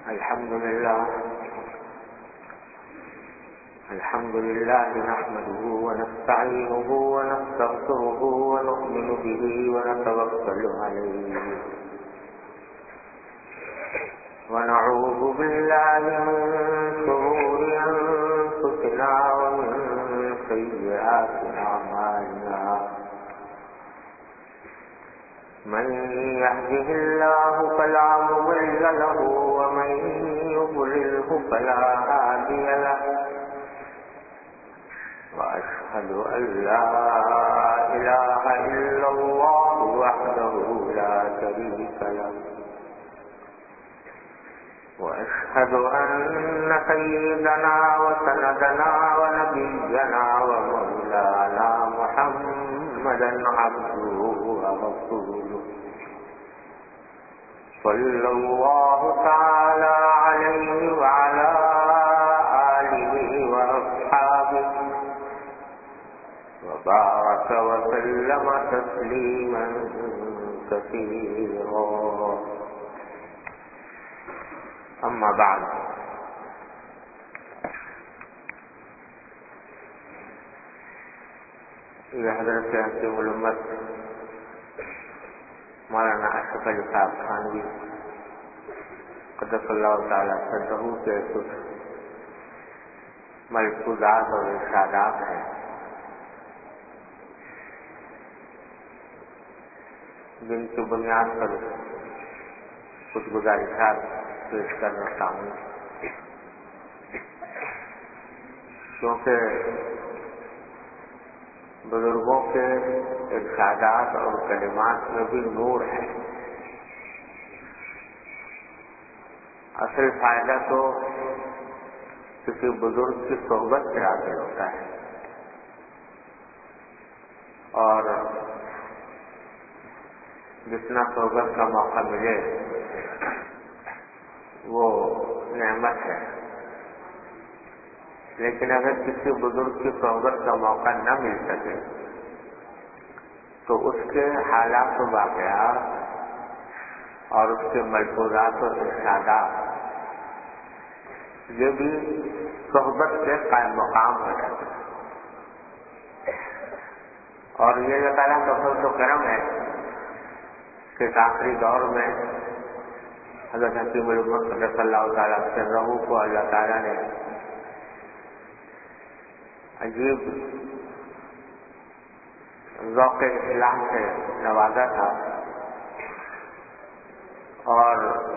الحمد لله نحمده ونستعينه ونستغفره ونؤمن به ونتوكل عليه ونعوذ بالله من شرور أنفسنا ومن سيئات أعمالنا من يهده الله فلا مضل له ومن يضلله فلا هادي له وأشهد أن لا إله إلا الله وحده لا شريك له وأشهد أن سيدنا وسندنا ونبينا ومولانا محمدا عبده ورسوله صلى الله تعالى عليه وعلى آله وأصحابه وبارك وسلم تسليما كثيرا أما بعد یہ حضرت حکیم الامت مولانا اشرف علی صاحب تھانوی قدس اللہ تعالیٰ سرہ کے کچھ ملفوظات اور ارشادات ہیں جن کی بنیاد پر کچھ گزارشات پیش کرنا چاہوں کیونکہ بزرگوں کے ارشادات اور کلمات میں بھی نور ہے. اصل فائدہ تو کسی بزرگ کی صحبت سے حاصل ہوتا ہے اور جتنا صحبت کا موقع ملے وہ نعمت ہے. لیکن اگر کسی بزرگ کی صحبت کا موقع نہ مل سکے تو اس کے حالات و واقعات اور اس کے ملفوظات و ارشادات یہ بھی صحبت کے قائم مقام ہو جاتے ہیں. اور یہ اللہ تعالیٰ کا فضل و کرم ہے کہ آخری دور میں حضرت حکیم الامت قدس اللہ تعالیٰ سرہ کو اللہ تعالیٰ نے عجیب ذوق اصلاح سے نوازا تھا اور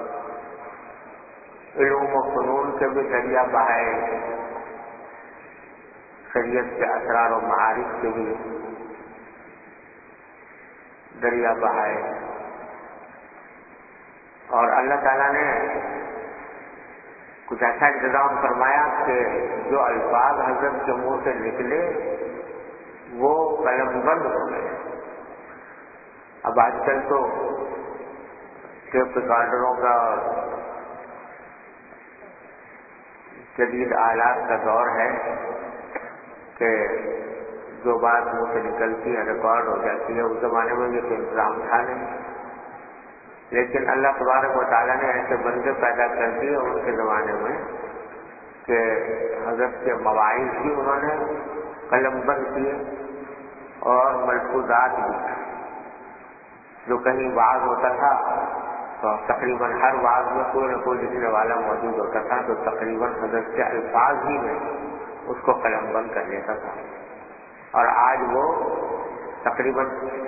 علوم و فنون کے بھی دریا بہائے, شریعت کے اسرار و معارف کے بھی دریا بہائے اور اللہ تعالیٰ نے کچھ ایسا انتظام فرمایا کہ جو الفاظ حضرت کے منہ سے نکلے وہ قلم بند ہو گئے. اب آج کل تو ٹیپ ریکارڈروں کا جدید آلات کا دور ہے کہ جو بات منہ سے نکلتی ہے ریکارڈ ہو جاتی ہے. اس زمانے میں یہ کوئی انتظام تھا نہیں, لیکن اللہ تبارک و تعالیٰ نے ایسے بندے پیدا کر دیے ان کے زمانے میں کہ حضرت کے مواعظ بھی انہوں نے قلم بند کیے اور ملفوظات بھی. جو کہیں وعظ ہوتا تھا تو تقریباً ہر وعظ میں کوئی نہ کوئی لکھنے والا موجود ہوتا تھا تو تقریباً حضرت کے الفاظ ہی میں اس کو قلم بند کر لیتا تھا. اور آج وہ تقریباً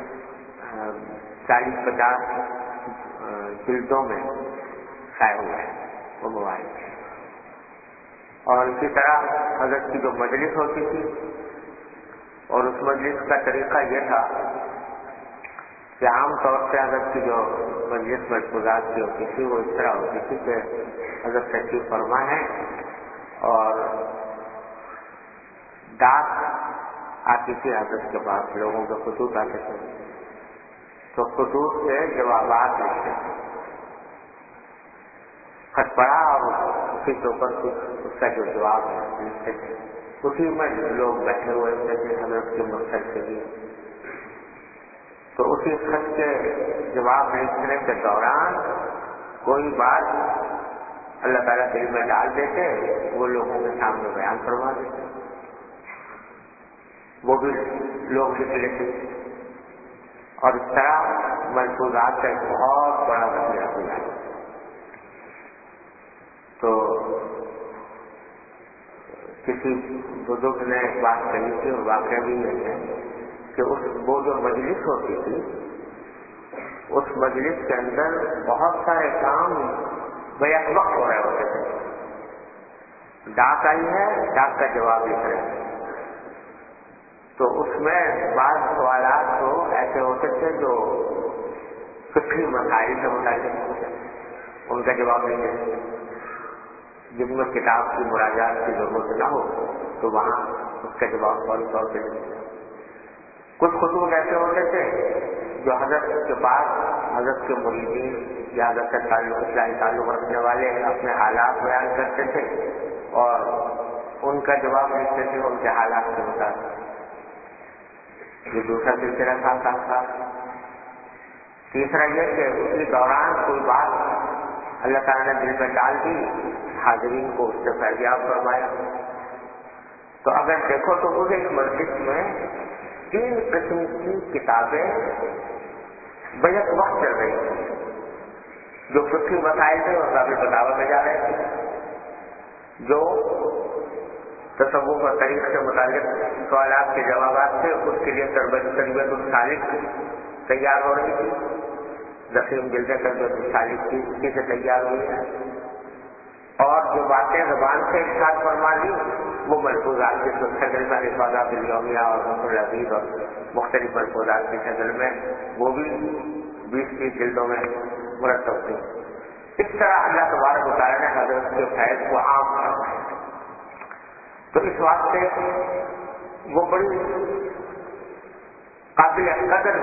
40-50 جلدوں میں شائع ہوئے ہیں وہ موبائل. اور اسی طرح حضرت کی جو مجلس ہوتی تھی اور اس مجلس کا طریقہ یہ تھا کہ عام طور سے حضرت کی جو مجلس ملفوظات کی ہوتی تھی وہ اس طرح ہوتی تھی کہ حضرت تشریف فرما ہے اور ڈاک آتی تھی حضرت کے پاس, لوگوں کے خطوط آتے تھے تو خطوط سے جوابات لکھتے تھے. خط پڑھا اور اسی کے اوپر اس کا جو جواب ہے لکھتے تھے. اسی میں لوگ بیٹھے ہوئے ہوتے تھے حضرت کے مقصد کے لیے. تو اسی خط کے جواب لکھنے کے دوران کوئی بات اللہ تعالیٰ دل میں ڈال دیتے، وہ لوگوں کے سامنے بیان کروا دیتے، وہ بھی لوگ لکھ لیتے، اور اس طرح ملفوظات کا ایک بہت بڑا ذخیرہ ہو جاتا۔ تو کسی بزرگ نے ایک بات کہی تھی، اور واقعہ بھی یہ ہے کہ وہ جو مجلس ہوتی تھی، اس مجلس کے اندر بہت سارے کام بیک وقت ہو رہے ہوتے تھے۔ ڈاک آئی ہے، ڈاک کا جواب لکھ رہے ہیں، تو اس میں بعض سوالات تو ایسے ہوتے تھے جو فقہی مسائل سے متعلق ہوتے تھے، ان کا جواب لکھتے تھے۔ جن میں کتاب کی مراجعات کی ضرورت نہ ہو تو وہاں اس کا جواب فوری طور پہ لکھتے تھے۔ کچھ خطوط ایسے ہوتے تھے جو حضرت کے پاس حضرت کے مریدین یا حضرت سے اصلاحی تعلق رکھنے والے اپنے حالات بیان کرتے تھے اور ان کا جواب لکھتے تھے ان کے حالات کے مطابق۔ یہ دوسرا سلسلہ تھا۔ تیسرا یہ کہ اسی دوران کوئی بات اللہ تعالیٰ نے دل میں ڈال دی، حاضرین کو اس سے فیضیاب فرمایا۔ تو اگر دیکھو تو اس ایک مجلس میں 3 قسم کی کتابیں بیک وقت چل رہی تھیں۔ جو فقہی مسائل تھے وہ قابل فتاوی میں جا رہے تھے، جو تصوف اور طریق سے متعلق سوالات کے جوابات تھے اس کے لیے تربیت السالک تیار ہو رہی تھی، ضخیم جلد تربیت السالک کی اسی سے تیار ہوئی ہے، اور جو باتیں زبان سے ارشاد فرما لی وہ ملفوظات کی شکل میں الفاظات الیومیہ اور نصر العزیز اور مختلف ملفوظات کی شکل میں وہ بھی 20-30 جلدوں میں مرتب تھی۔ اس طرح اللہ تبارک و تعالیٰ نے حضرت کے فیض کو عام فرمایا۔ تو اس واسطے وہ بڑی قابل قدر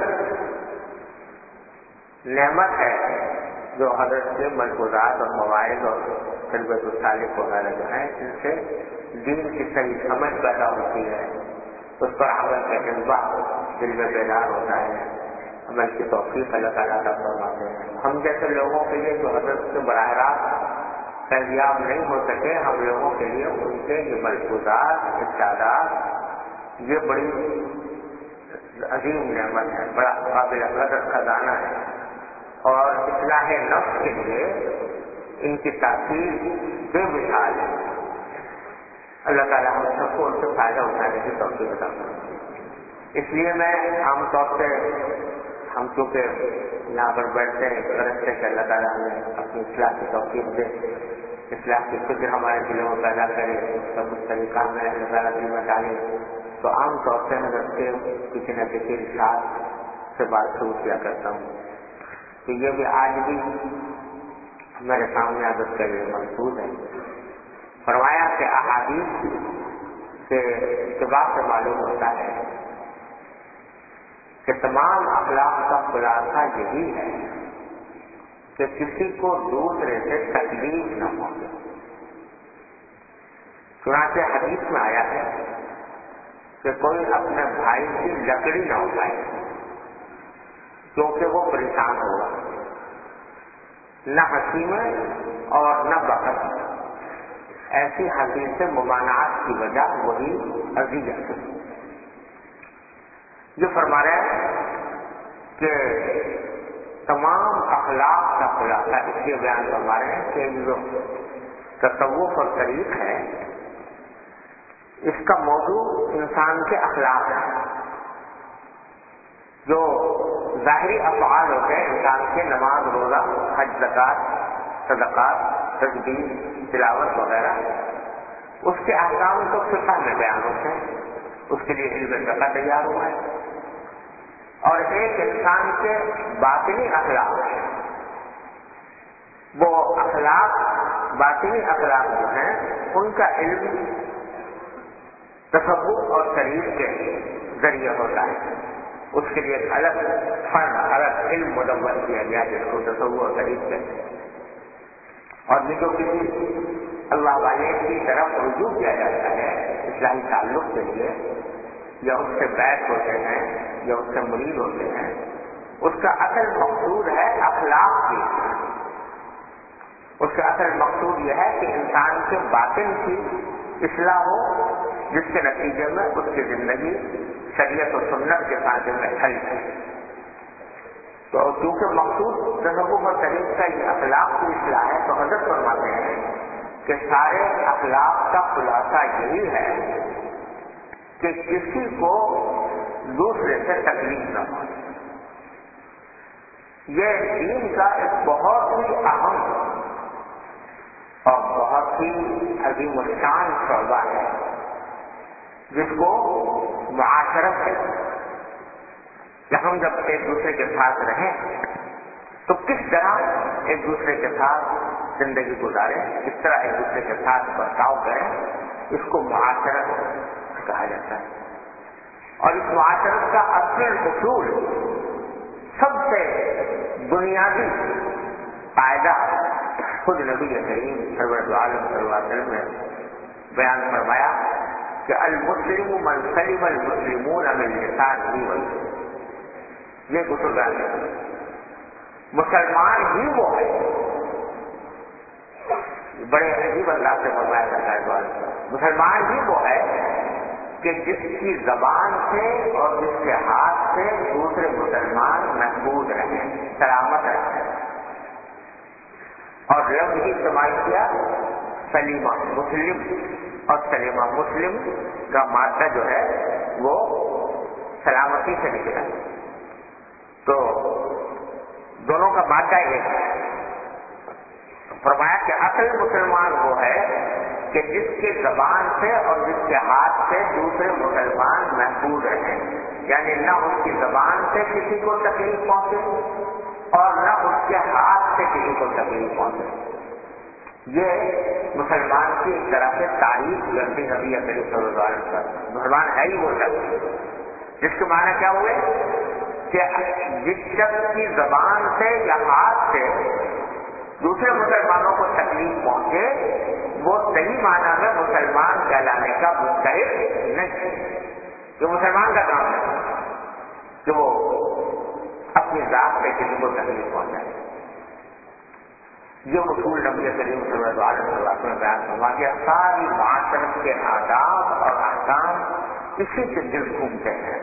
نعمت ہے جو حضرت کے ملفوظات اور مواعظ اور تربیت السالک وغیرہ جو ہیں ان سے دین کی صحیح سمجھ پیدا ہوتی ہے، اس پر عمل کا جذبہ دل میں بیدار ہوتا ہے، عمل کی توفیق اللہ تعالیٰ کا فرماتے ہیں۔ ہم جیسے لوگوں کے لیے جو حضرت سے براہ راست فیضیاب نہیں ہو سکے، ہم لوگوں کے لیے ان کے یہ ملفوظات ارشادات یہ بڑی عظیم نعمت ہے، بڑا قابل قدر خزانہ ہے، اور اصلاح نفس کے لیے ان کی تاثیر بے مثال ہے۔ اللہ تعالیٰ ہم سب کو ان سے فائدہ اٹھانے کی توفیق عطا فرمائے۔ اس لیے میں عام طور سے ہم چونکہ یہاں پر بیٹھتے ہیں غرض سے کہ اللہ تعالیٰ ہمیں اپنی اصلاح کی توفیق دے، اصلاح کی فکر ہمارے دلوں میں پیدا کرے، سب اس طریقہ میں اللہ تعالیٰ دل میں ڈالے، تو عام طور سے حضرت کے کسی نہ کسی ارشاد سے بات شروع کیا کرتا ہوں۔ تو یہ بھی آج بھی میرے سامنے حضرت کا یہ مقصود ہے۔ فرمایا کہ احادیث کے اتباع سے معلوم ہوتا ہے کہ تمام اخلاق کا خلاصہ یہی ہے کہ کسی کو دوسرے سے تکلیف نہ پہنچے۔ چنانچہ حدیث میں آیا ہے کہ کوئی اپنے بھائی کی لکڑی نہ اٹھائے کیونکہ وہ پریشان ہوگا، نہ ہنسی میں اور نہ بحث میں۔ ایسی حدیث ممانعت کی وجہ وہی اذیت ہے۔ یہ فرما رہے ہیں کہ تمام اخلاق کا خلاصہ اس لیے بیان فرما رہے ہیں کہ جو تصوف اور طریق ہے اس کا موضوع انسان کے اخلاق ہے۔ جو ظاہری افعال ہوتے ہیں انسان کے، نماز، روزہ، حج، زکوٰۃ، صدقات، تسبیح، تلاوت وغیرہ، اس کے احکام تو فقہ میں بیان ہوتے ہیں، اس کے لیے علم فقہ تیار ہوا ہے۔ اور ایک انسان کے باطنی اخلاق ہیں، وہ اخلاق باطنی اخلاق جو ہیں ان کا علم تصوف اور طریق کے ذریعے ہوتا ہے۔ اس کے لیے ایک الگ فن، الگ علم مدور کیا گیا جس کو تصوف اور طریق کہتے ہیں۔ اور یہ جو کسی اللہ والے کی طرف رجوع کیا جاتا ہے اصلاحی تعلق کے لیے، یا اس سے بیعت ہوتے ہیں یا اس سے مرید ہوتے ہیں، اس کا اصل مقصود ہے اخلاق کی، اس کا اصل مقصود یہ ہے کہ انسان کے باطن کی اصلاح ہو، جس کے نتیجے میں اس کی زندگی شریعت و سنت کے ساتھ میں ڈھل جائے۔ تو چونکہ مقصود تصوف اور طریق کا یہ اخلاق کی اصلاح ہے، تو حضرت فرماتے ہیں کہ سارے اخلاق کا خلاصہ یہی ہے کہ کسی کو دوسرے سے تکلیف نہ ہو۔ یہ دین کا ایک بہت ہی اہم اور بہت ہی عظیم الشان شعبہ ہے، جس کو معاشرت ہے کہ ہم جب ایک دوسرے کے ساتھ رہیں تو کس طرح ایک دوسرے کے ساتھ زندگی گزاریں، کس طرح ایک دوسرے کے ساتھ برتاؤ کریں، اس کو معاشرت کہا جاتا ہے۔ اور اس معاشرت کا اصل اصول، سب سے بنیادی قاعدہ خود نبی کریم سرور عالم صلی اللہ علیہ وسلم نے بیان فرمایا کہ المسلم من سلم المسلمون من لسانه ویده۔ یہ بزرگان ہے، مسلمان ہی وہ ہے، بڑے عجیب انداز سے فرمایا جاتا ہے، مسلمان ہی وہ ہے کہ جس کی زبان سے اور جس کے ہاتھ سے دوسرے مسلمان محفوظ رہیں، سلامت رہیں۔ اور لفظ ہی استعمال کیا سلیمہ، مسلم اور سلیمہ، مسلم کا مادہ جو ہے وہ سلامتی سے نکلا، تو دونوں کا مادہ ایک ہے۔ فرمایا کہ اصل مسلمان وہ ہے کہ جس کے زبان سے اور جس کے ہاتھ سے دوسرے مسلمان محفوظ رہیں، یعنی نہ اس کی زبان سے کسی کو تکلیف پہنچے اور نہ اس کے ہاتھ سے کسی کو تکلیف پہنچے۔ یہ مسلمان کی ایک طرح سے تعریف کرتی نبی کریم صلی اللہ علیہ وسلم۔ مسلمان ہے ہی وہ شخص جس کے معنی کیا ہوئے کہ جس شخص کی زبان سے یا ہاتھ سے دوسرے مسلمانوں کو تکلیف پہنچے، وہ صحیح معنی میں مسلمان کہلانے کا مستحق نہیں۔ جو مسلمان کا کام ہے کہ وہ اپنی ذات سے کسی کو تکلیف پہنچائے۔ یہ اصول نبی کریم صلی اللہ علیہ وسلم نے بیان فرما دیا۔ ساری معاشرت کے آداب اور احکام اسی سے دل گھومتے ہیں۔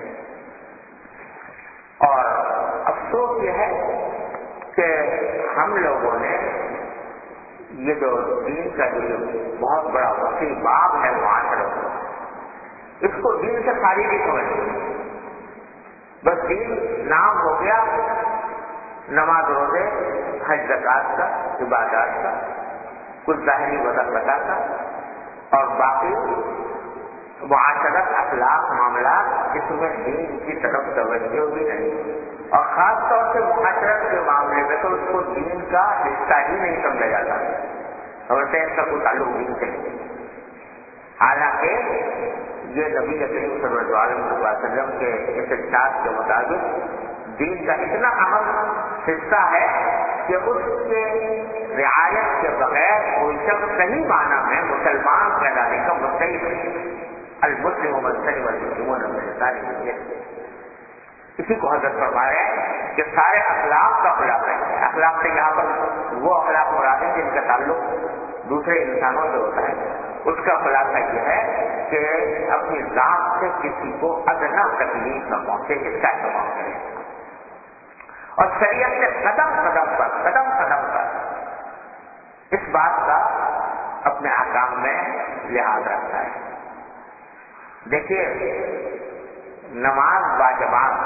اور افسوس یہ ہے کہ ہم لوگوں نے یہ جو دین کا جو بہت بڑا وسیع باب ہے معاشرت کا، اس کو دین سے خالی نہیں سمجھتے۔ بس دین نام ہو گیا نماز روزے حج زکات کا، عبادات کا، کچھ ظاہری وضاحت کا، اور باقی معاشرت اخلاق معاملات اس میں دین کی طرف توجہ بھی نہیں، اور خاص طور سے معاشرت کے معاملے میں تو اس کو دین کا حصہ ہی نہیں سمجھا جاتا، سمجھتے ہیں اس کا کوئی تعلق دین سے نہیں۔ حالانکہ یہ نبی کریم صلی اللہ علیہ وسلم کے اس ارشاد کے مطابق دین کا اتنا اہم حصہ ہے کہ اس کے رعایت کے بغیر کوئی شخص صحیح معنی میں مسلمان کہلانے کا مستحق ہے۔ المسلم من سلم المسلمون من لسانه۔ اسی کو حضرت فرما رہے ہیں کہ سارے اخلاق کا خلاصہ ہے۔ اخلاق سے یہاں پر وہ اخلاق مراد ہے جن کا تعلق دوسرے انسانوں سے ہوتا ہے، اس کا خلاصہ یہ ہے کہ اپنی ذات سے کسی کو ادنا تکلیف نہ پہنچے، اس کا اہتمام کرے۔ اور شریعت نے قدم قدم پر اس بات کا اپنے احکام میں لحاظ رکھا ہے۔ دیکھیے، نماز باجماعت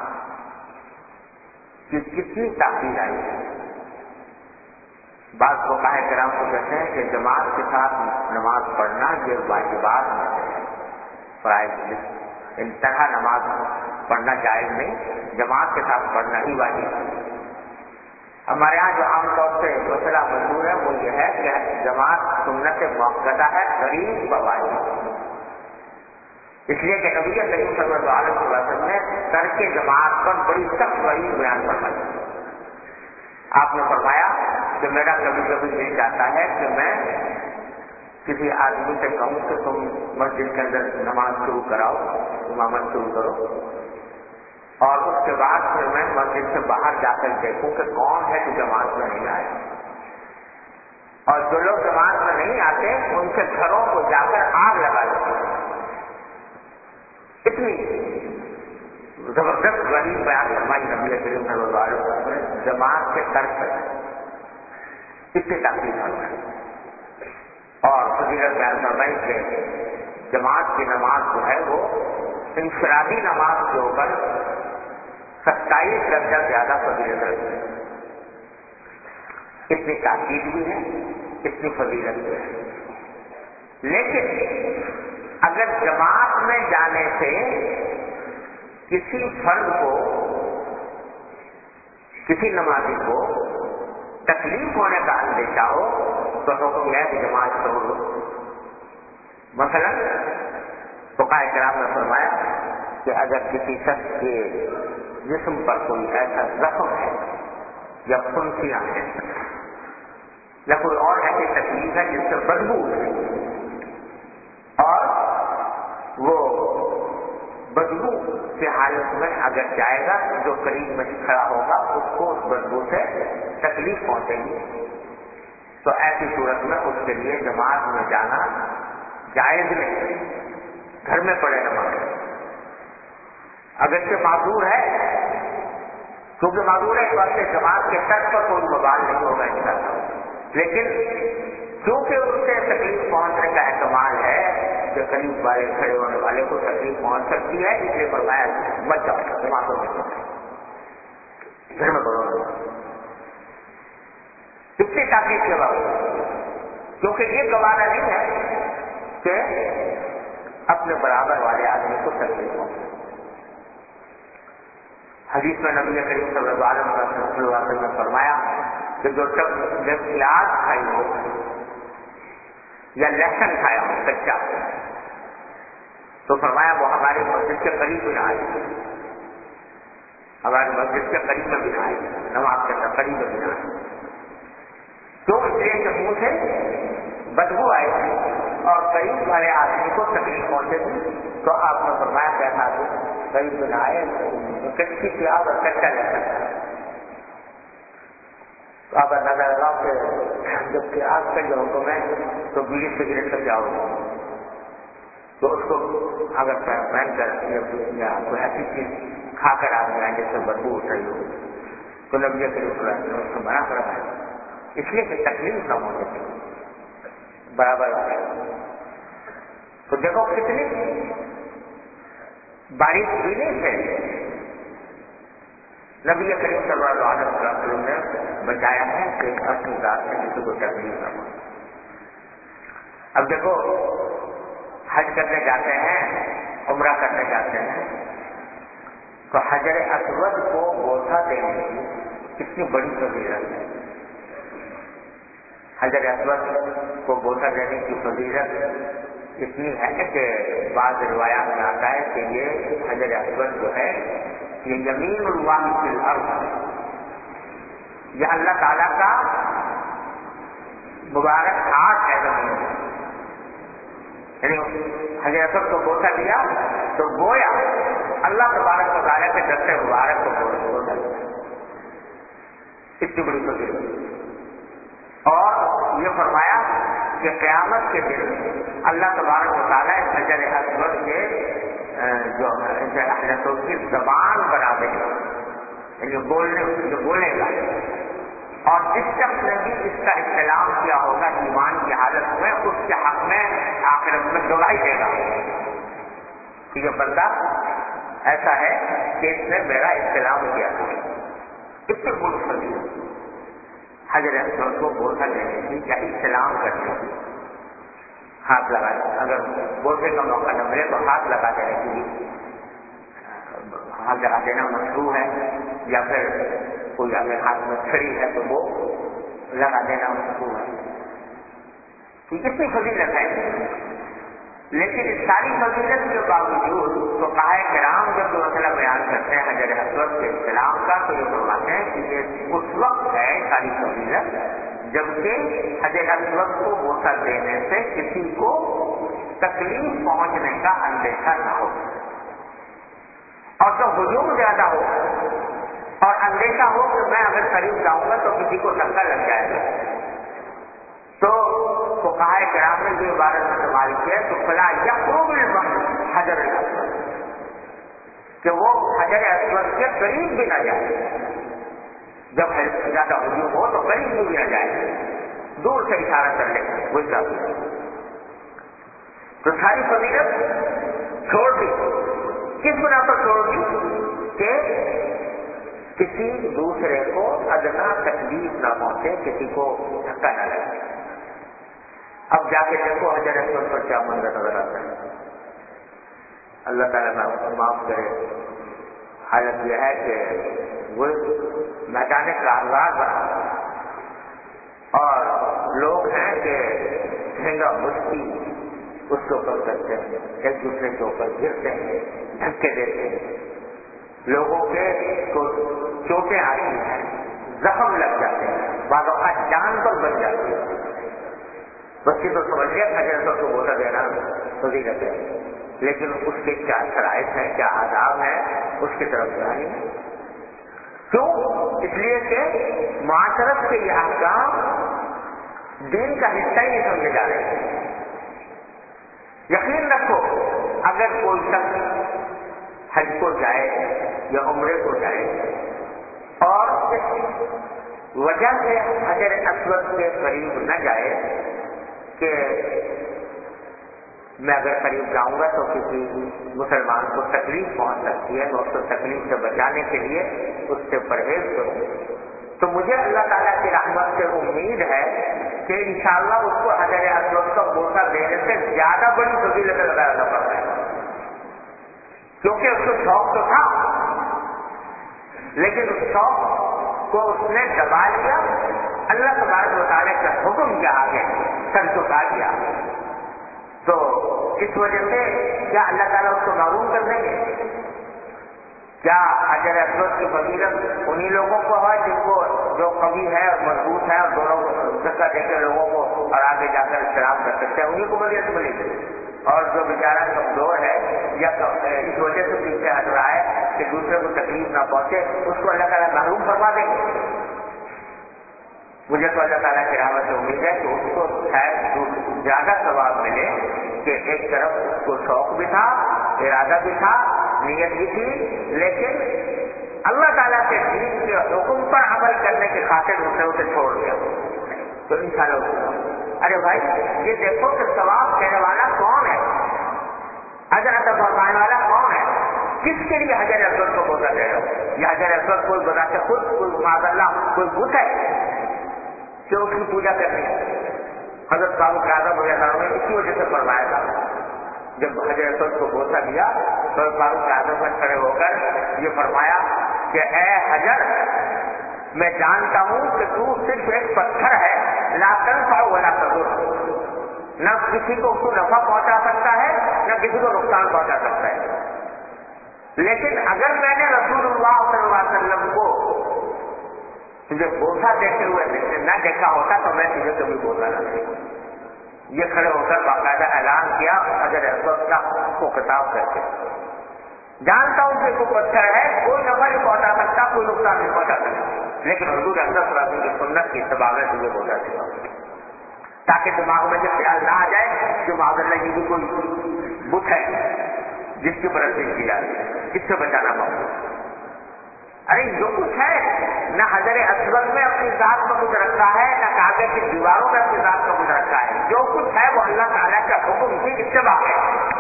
کی کتنی تاکید آئی ہے۔ بعض فقہاء کرام کو کہتے ہیں کہ جماعت کے ساتھ نماز پڑھنا یہ واجبات میں ہے، فرائض انتہا نماز پڑھنا جائز نہیں، جماعت کے ساتھ پڑھنا ہی واجب ہے۔ ہمارے ہاں جو عام طور سے مسئلہ مشہور ہے وہ یہ ہے کہ جماعت سنت موقتہ ہے، غریب بواجب، اس لیے کہ نبی کریم صلی اللہ علیہ وسلم نے ترک جماعت پر بڑی سخت وعید بیان فرمائی۔ آپ نے فرمایا کہ میرا کبھی کبھی دل چاہتا ہے کہ میں کسی آدمی سے کہوں کہ تم مسجد کے اندر نماز شروع کراؤ، امامت شروع کرو، اور اس کے بعد پھر میں مسجد سے باہر جا کر دیکھوں کہ کون ہے جو جماعت میں نہیں آیا۔ جو لوگ جماعت میں نہیں آتے ان کے گھروں کو جا کر آگ لگا دیتے ہیں. اتنی زبردست وحی بیان فرمائی نبی کریم صلی اللہ علیہ وسلم نے جماعت کے ترک پر اتنی تاکید فرمائی اور فضیلت بیان فرمائی کہ جماعت کی نماز جو ہے وہ انفرادی نماز کے اوپر 27 درجہ زیادہ فضیلت رکھتی ہے. اتنی تاکید بھی ہے, اتنی فضیلت بھی ہے. لیکن اگر جماعت میں جانے سے کسی فرد کو, کسی نمازی کو تکلیف ہونے کا اندیشہ ہو تو حکم یہ ہے کہ جماعت چھوڑ دو. مثلا فقہاء کرام نے فرمایا کہ اگر کسی شخص کے جسم پر کوئی ایسا زخم ہے یا پھنسیاں ہیں یا کوئی اور ایسی تکلیف ہے جس سے بدبو اٹھے اور وہ بدبو کی حالت میں اگر جائے گا جو قریب میں کھڑا ہوگا اس کو اس بدبو سے تکلیف پہنچے گی, تو ایسی صورت میں اس کے لیے جماعت میں جانا جائز نہیں, گھر میں پڑے نماز. اگرچہ معذور ہے, کیونکہ معذور ہے اس واسطے جماعت کے ترک پر کوئی بوال نہیں ہوگا انشاءاللہ, لیکن کیونکہ اس سے تکلیف پہنچنے کا احتمال ہے کہ قریب والے کھڑے ہونے والے کو تکلیف پہنچ سکتی ہے, اس لیے فرمایا مت جاؤ جماعتوں میں, گھر میں پڑھو. اتنی تاکید کے باوجود, کیونکہ یہ گوارا نہیں ہے کہ اپنے برابر والے آدمی کو تکلیف پہنچے. حدیث میں نبی کریم صلی اللہ علیہ وسلم نے فرمایا کہ جو شخص نے پیاز کھائی ہو یا لہسن کھایا ہو کچا, تو فرمایا وہ ہماری مسجد کے قریب بھی نہ آئے, ہماری مسجد کے قریب میں بھی نہ آئے, نماز کے قریب میں بھی نہ آئے. کیوں؟ اس لیے کہ منہ سے بدبو آئے گی اور قریب والے آدمی کو تکلیف پہنچے گی. تو آپ نے فرمایا کیسا آدمی قریب میں نہ آئے, کچی پیاز اور کچا لہسن. تو آپ اندازہ لگاؤ کہ جب پیاز کا جو حکم ہے تو بیڑی سگریٹ کا کیا ہوگا, تو اس کو اگر پہن کر یا کوئی ایسی چیز کھا کر آدمی آئے جس سے بدبو اٹھ رہی ہو تو نبی کریم صلی اللہ علیہ وسلم اس کو منع کرنا ہے, اس لیے کہ تکلیف نہ ہو سکے برابر والا. تو دیکھو کتنی باریک بینی سے نبی کریم صلی اللہ علیہ وسلم نے بچایا ہے کہ اپنی ذات سے کسی کو تکلیف نہ ہو. اب دیکھو حج کرنے جاتے ہیں, عمرہ کرنے جاتے ہیں, تو حجر اسود کو بوسہ دینے کی کتنی بڑی فضیلت ہے. حجر اسود کو بوسہ دینے کی فضیلت اتنی ہے کہ بعض روایات میں آتا ہے کہ یہ حجر اسود جو ہے یہ یمین اللہ فی الارض, یہ اللہ تعالیٰ کا مبارک ہاتھ ہے زمین میں. یعنی حجر اسود کو بوسہ دیا تو گویا اللہ تبارک و تعالیٰ کے دست مبارک کو بوسہ دیا. اتنی بڑی فضیلت. اور یہ فرمایا کہ قیامت کے دن اللہ تبارک و تعالیٰ اس حجر اسود کے جو کی زبان بنا دیں گے, یعنی بولنے گا, اور جس شخص نے بھی اس کا استعلام کیا ہوگا ایمان کی حالت میں اس کے حق میں آخرت میں گواہی دے گا کہ یہ بندہ ایسا ہے کہ اس نے میرا استعلام کیا تھا. اتنی بڑی فضیلت حجر اسود کو بوسہ دینے کی یا استعلام کرنے کی, ہاتھ لگا, اگر بوسے کا موقع نہ ملے تو ہاتھ لگا دینے کی, ہاتھ لگا دینا مشروع ہے, یا پھر کوئی اگر ہاتھ میں چھڑی ہے تو وہ لگا دینا مشروع ہے. تو کتنی فضیلت ہے. لیکن اس ساری فضیلت کے باوجود فقہاء کرام جب مسئلہ بیان کرتے ہیں حجر اسود کے استعلام کا تو یہ فرماتے ہیں کہ یہ اس وقت ہے ساری فضیلت جبکہ حجر اسود کو بوسہ دینے سے کسی کو تکلیف پہنچنے کا اندیشہ نہ ہو, اور جب ہجوم زیادہ ہو اور اندیشہ ہو کہ میں اگر قریب جاؤں گا تو کسی کو دھکا لگ جائے گا, تو آپ نے یہ عبارت استعمال کی ہے تو فلا یقرب الحجر الاسود، کہ وہ حجر اسود کے قریب بھی نہ جائے، جب زیادہ ہجوم ہو تو قریب بھی نہ جائے، دور سے اشارہ کر لے وہی کافی ہے۔ تو ساری فضیلت چھوڑ دی، کس بنا پر چھوڑ دی؟ کہ کسی دوسرے کو ادنا تکلیف نہ پہنچے، کسی کو دھکا نہ لگے۔ اب جا کے دیکھو حجر اسود پر کیا منظر نظر آتا ہے، اللہ تعالیٰ معاف کرے۔ حالت یہ ہے کہ وہ میدان کارزار بنا اور لوگ ہیں کہ جھینگا مشتی اس کے اوپر کرتے ہیں، ایک دوسرے کے اوپر گرتے ہیں، دھکے دیتے ہیں، لوگوں کے کو چوٹیں آتی ہیں، زخم لگ جاتے ہیں، بعض اوقات جان پر بن جاتی ہے۔ بچے تو سمجھ لیا حجر اسود کو بوسہ دینا فضیلت ہے، لیکن اس کے کیا شرائط ہیں، کیا آداب ہیں، اس کی طرف دھیان نہیں۔ کیوں؟ اس لیے کہ معاشرت کے یہ احکام دین کا حصہ ہی نہیں سمجھے جا رہے ہیں۔ یقین رکھو اگر کوئی شخص حج کو جائے یا عمرے کو جائے اور اس وجہ سے حجر اسود کے قریب نہ جائے کہ میں اگر قریب جاؤں گا تو کسی مسلمان کو تکلیف پہنچ سکتی ہے، میں اس کو تکلیف سے بچانے کے لیے اس سے پرہیز کروں، تو مجھے اللہ تعالیٰ کی رحمت سے امید ہے کہ انشاءاللہ اس کو حجر اسود کا بوسہ دینے سے زیادہ بڑی فضیلت ادا کرنا پڑتا ہے، کیونکہ اس کو شوق تو تھا، لیکن اس شوق کو اس نے دبا لیا، اللہ تبارک و تعالیٰ کا حکم کے آگے سر جھکا دیا، تو اس وجہ سے کیا اللہ تعالیٰ اس کو معروف کر دیں گے؟ کیا حجر اسود کی فضیلت انہی لوگوں کو ہے جن کو جو قوی ہے اور مضبوط ہے اور دونوں دھکا دے کے لوگوں کو اور آگے جا کر احترام کر سکتے ہیں، انہیں کو فضیلت ملے گی، اور جو بیچارہ کمزور ہے یا اس وجہ سے پیچھے ہٹ رہا ہے کہ دوسرے کو تکلیف نہ پہنچے، اس کو اللہ تعالیٰ محروم فرما دیں گے؟ مجھے تو اللہ تعالیٰ کی رحمت سے امید ہے کہ اس کو شاید زیادہ ثواب ملے کہ ایک طرف اس کو شوق بھی تھا، ارادہ بھی تھا، نیت بھی تھی، لیکن اللہ تعالیٰ کے دین کے حکم پر عمل کرنے کی خاطر اس نے اسے چھوڑ دیا، تو انشاءاللہ ارے بھائی یہ دیکھو کہ ثواب دینے والا کون ہے، اجر عطا فرمانے والا کون ہے، کس کے لیے حجر اسود کو بوسہ دے رہے ہو؟ یہ حجر اسود کوئی بتا کے خود کوئی معاذ اللہ کوئی بت ہے کہ اس کی پوجا کرنی ہے؟ حضرت فاروق اعظم رضی اللہ عنہ نے اسی وجہ سے فرمایا تھا، جب حجر اسود کو بوسہ دیا تو فاروق اعظم نے کھڑے ہو کر یہ فرمایا کہ اے حجر، میں جانتا ہوں کہ تو صرف ایک پتھر ہے، لا تنفع ولا تضر، نہ کسی کو نفع پہنچا سکتا ہے نہ کسی کو نقصان پہنچا سکتا ہے، لیکن اگر میں نے رسول اللہ صلی اللہ علیہ وسلم کو تجھے بوسہ دیتے ہوئے نہ دیکھا ہوتا تو میں تجھے کبھی بوسہ نہ دیتا۔ یہ کھڑے ہو کر باقاعدہ اعلان کیا حجر اسود کا کو خطاب کر کے، جانتا ہوں کہ کوئی پتھر ہے، کوئی نفع نہیں پہنچا سکتا، کوئی نقصان نہیں پہنچا سکتا، لیکن حضور اکرم صلی اللہ علیہ وسلم کی سنت کی اتباع میں تجھے بوسہ دیتا ہوں، تاکہ دماغ میں یہ خیال نہ آ جائے کہ معاذ اللہ یہ بھی کوئی بت ہے جس کی پرستش کی جاتی ہے، اس سے بچانا پڑتا۔ ارے جو کچھ ہے نہ حجر اسود میں اپنی ذات کا کچھ رکھا ہے، نہ کعبے کی دیواروں میں اپنی ذات کا کچھ رکھا ہے، جو کچھ ہے وہ اللہ تعالیٰ کا حکم کی اتباع ہے،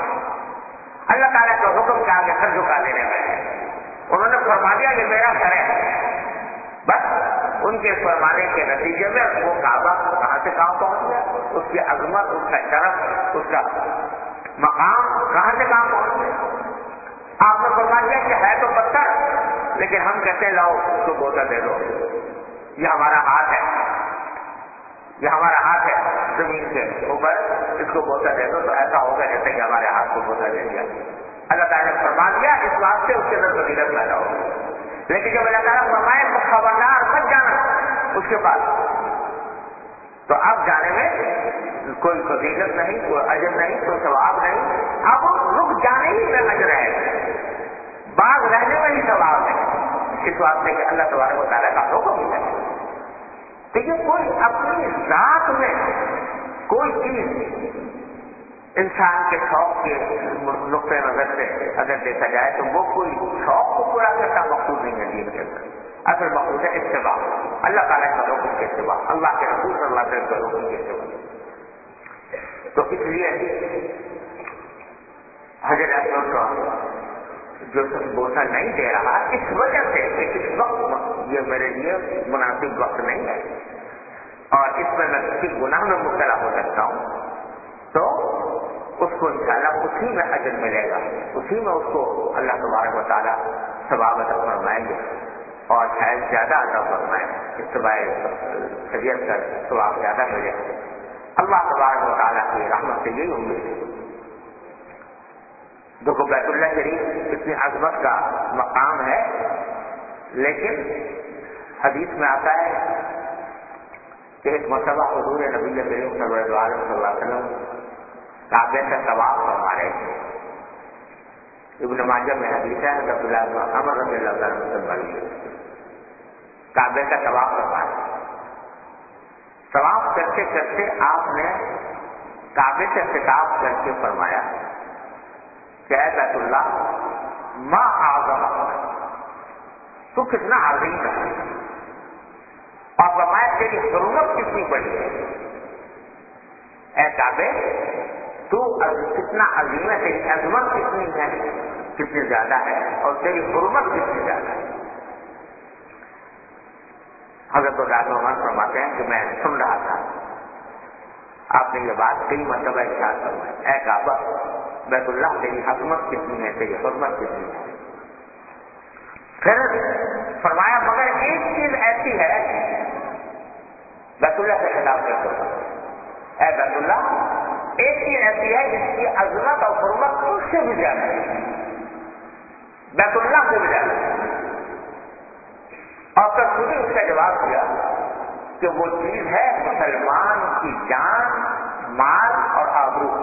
اللہ تعالیٰ کے حکم کے آگے سر جھکا دینے میں ہے۔ انہوں نے فرما دیا کہ میرا گھر ہے، بس ان کے فرمانے کے نتیجے میں وہ کعبہ کہاں سے کہاں پہنچ گیا، اس کی عظمت، اس کا شرف، اس کا مقام کہاں سے کہاں پہنچ گیا۔ آپ نے فرما دیا کہ ہے تو پتھر، لیکن ہم کہتے ہیں لاؤ اس کو بوسہ دے دو، یہ ہمارا ہاتھ ہے، یہ ہمارا ہاتھ ہے زمین کے اوپر، اس کو بوسہ دے دو، تو ایسا ہوگا جیسے کہ ہمارے ہاتھ کو بوسہ دے دیا۔ اللہ تعالیٰ نے فرما دیا اس بات سے اس کے اندر فضیلت پیدا ہوگی، لیکن جب اللہ تعالیٰ فرمائے خبردار مت جانا اس کے پاس، تو اب جانے میں کوئی فضیلت نہیں، کوئی اجر نہیں، کوئی ثواب نہیں، اب رک جانے ہی میں اجر ہے، باغ رہنے میں ہی ثواب ہے، اس واسطے کہ اللہ تبارک و تعالیٰ کا حکم ہے۔ تو یہ کوئی اپنی ذات میں کوئی کوئی چیز انسان کے شوق کے نقطۂ نظر سے اگر دیکھا جائے تو وہ کوئی شوق کو پورا کرتا مقصود نہیں ہے دین کے اندر. اصل مقصود ہے اتباع، اللہ تعالیٰ کے حکم کے اتباع، اللہ کے رسول صلی اللہ علیہ وسلم کے حکم کے اتباع. تو اس لیے حضرت اسود کا جو بوسہ نہیں دے رہا اس وجہ سے کہ اس وقت یہ میرے لیے مناسب وقت نہیں ہے اور اس میں میں کسی گناہ میں مبتلا ہو سکتا ہوں، تو اس کو انشاءاللہ اسی میں اجر ملے گا، اسی میں اس کو اللہ تبارک و تعالیٰ ثواب عطا فرمائیں گے اور شاید زیادہ عطا فرمائیں، اتباع شریعت کا ثواب زیادہ ملے. اللہ تبارک و تعالیٰ کی رحمت سے یہی امید ہے. دیکھو بیت اللہ شریف اتنی عظمت کا مقام ہے، لیکن حدیث میں آتا ہے کہ ایک مرتبہ حضور نبی کریم صلی اللہ علیہ وسلم کعبے کا طواف فرما رہے تھے. ابن ماجہ میں حدیث ہے حضرت عبداللہ بن عمر رضی اللہ عنہ سے مروی ہے. کعبے کا طواف فرما رہے تھے. طواف کرتے کرتے آپ نے کعبے سے خطاب کر کے فرمایا کہ اے بیت اللہ ما اعظم، تو کتنا عظیم ہے، اور فرمایا تیری حرمت کتنی بڑی ہے. اے کعبے تو کتنا عظیم ہے، تیری عظمت کتنی ہے، کتنی زیادہ ہے، اور تیری حرمت کتنی زیادہ ہے. حضرت عمر فرماتے ہیں کہ میں سن رہا تھا، آپ نے یہ بات کئی مرتبہ ارشاد فرمائی، اے کعبہ بیت اللہ تیری عظمت کتنی ہے، تیری حرمت کتنی ہے. پھر فرمایا مگر ایک چیز ایسی ہے، بیت اللہ سے خطاب کرتے ہو، اے بیت اللہ ایک چیز ایسی ہے جس کی عظمت اور حرمت اس سے بھی زیادہ ہے، بیت اللہ سے بھی زیادہ ہے. اور پھر خود ہی اس کا جواب دیا کہ وہ چیز ہے مسلمان کی جان، مال اور آبرو.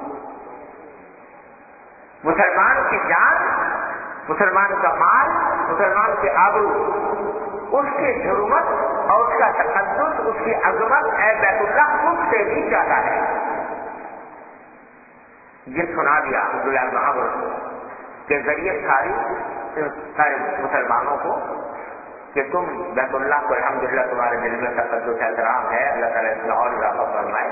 مسلمان کی جان، مسلمان کا مال، مسلمان کے آبرو، اس کی حرمت اور اس کا تقدس، اس کی عظمت اے بیت اللہ اس سے بھی زیادہ ہے. یہ سنا دیا عبداللہ بن عمر کے ذریعے سارے مسلمانوں کو کہ تم بیت اللہ کو الحمدللہ تمہارے دل میں تقدس احترام ہے، اللہ تعالیٰ اس میں اور اضافہ فرمائے،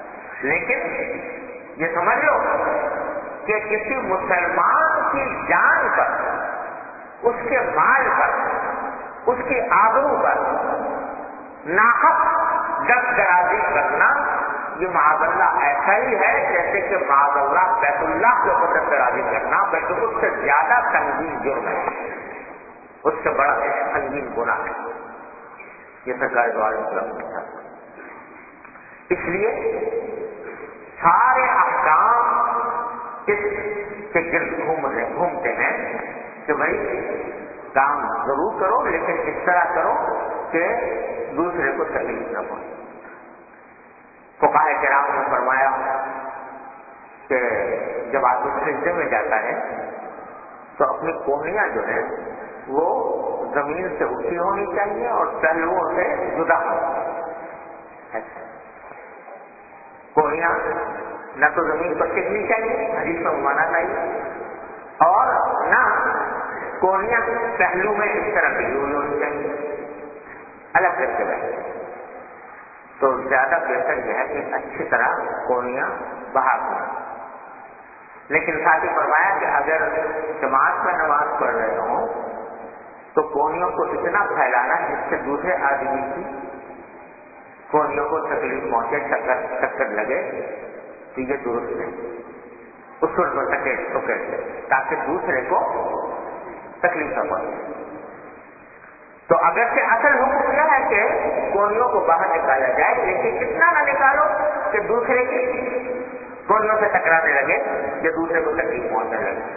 لیکن یہ سمجھ لو کہ کسی مسلمان کی جان پر، اس کے مال پر، اس کی آبرو پر ناحق دست درازی کرنا یہ معاذ اللہ ایسا ہی ہے جیسے کہ معاذ اللہ بیت اللہ کے اوپر دست درازی کرنا، بلکہ اس سے زیادہ سنگین جرم ہے، اس سے بڑا سنگین گناہ ہے. یہ سرکار دو عالم صلی. اس لیے سارے احکام اس کے گرد گھومتے ہیں کہ بھائی کام ضرور کرو لیکن اس طرح کرو کہ دوسرے کو تکلیف نہ پہنچے. فقہاء کرام نے فرمایا کہ جب آدمی سجدے میں جاتا ہے تو اپنی کوہنیاں جو ہیں وہ زمین سے اٹھی ہونی چاہیے اور پہلوؤں سے جدا ہو. کوہنیاں نہ تو زمین پر ٹکنی چاہیے، حدیث میں مانا چاہیے، اور نہ کوہنیاں پہلو میں اس طرح کی ہوئی ہونی چاہیے، الگ کر کے بیٹھے. تو زیادہ بہتر یہ ہے کہ اچھی طرح کوہنیاں باہر ہوں. لیکن ساتھ ہی فرمایا کہ اگر جماعت میں نماز پڑھ رہے ہوں تو کوہنیوں کو اتنا پھیلانا جس سے دوسرے آدمی کی کوہنیوں کو تکلیف پہنچے، چکر لگے، تو یہ درست نہیں. اصول پر ٹکر تاکہ دوسرے کو تکلیف نہ پہنچے. تو اگر سے اصل حکم یہ ہے کہ کوہنیوں کو باہر نکالا جائے، لیکن اتنا نہ نکالو کہ دوسرے کی کوہنیوں سے ٹکرانے لگے یا دوسرے کو تکلیف پہنچنے لگے.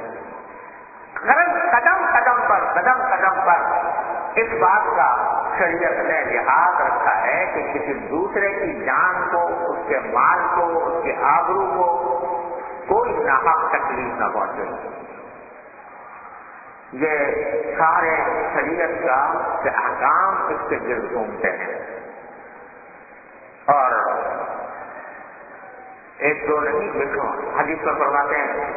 قدم قدم پر اس بات کا شریعت نے لحاظ رکھا ہے کہ کسی دوسرے کی جان کو، اس کے مال کو، اس کے آبرو کو کوئی ناحق تکلیف نہ پہنچے. یہ سارے شریعت کا کے احکام اس کے گرد گھومتے ہیں. اور ایک دو نہیں دیکھو، حدیث پر فرماتے ہیں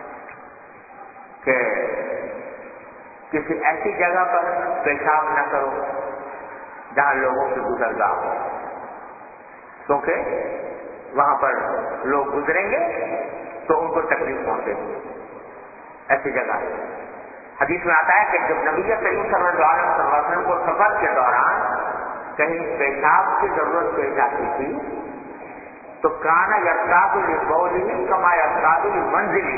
کہ کسی ایسی جگہ پر پیشاب نہ کرو جہاں لوگوں کی گزرگاہ ہو، کیونکہ وہاں پر لوگ گزریں گے تو ان کو تکلیف پہنچے گی. ایسی جگہ حدیث میں آتا ہے کہ جب نبی کریم صلی اللہ علیہ وسلم کو سفر کے دوران کہیں پیشاب کی ضرورت پیش آتی تھی تو کانا یرتاب لبولہ کما یرتاب لمنزلہ،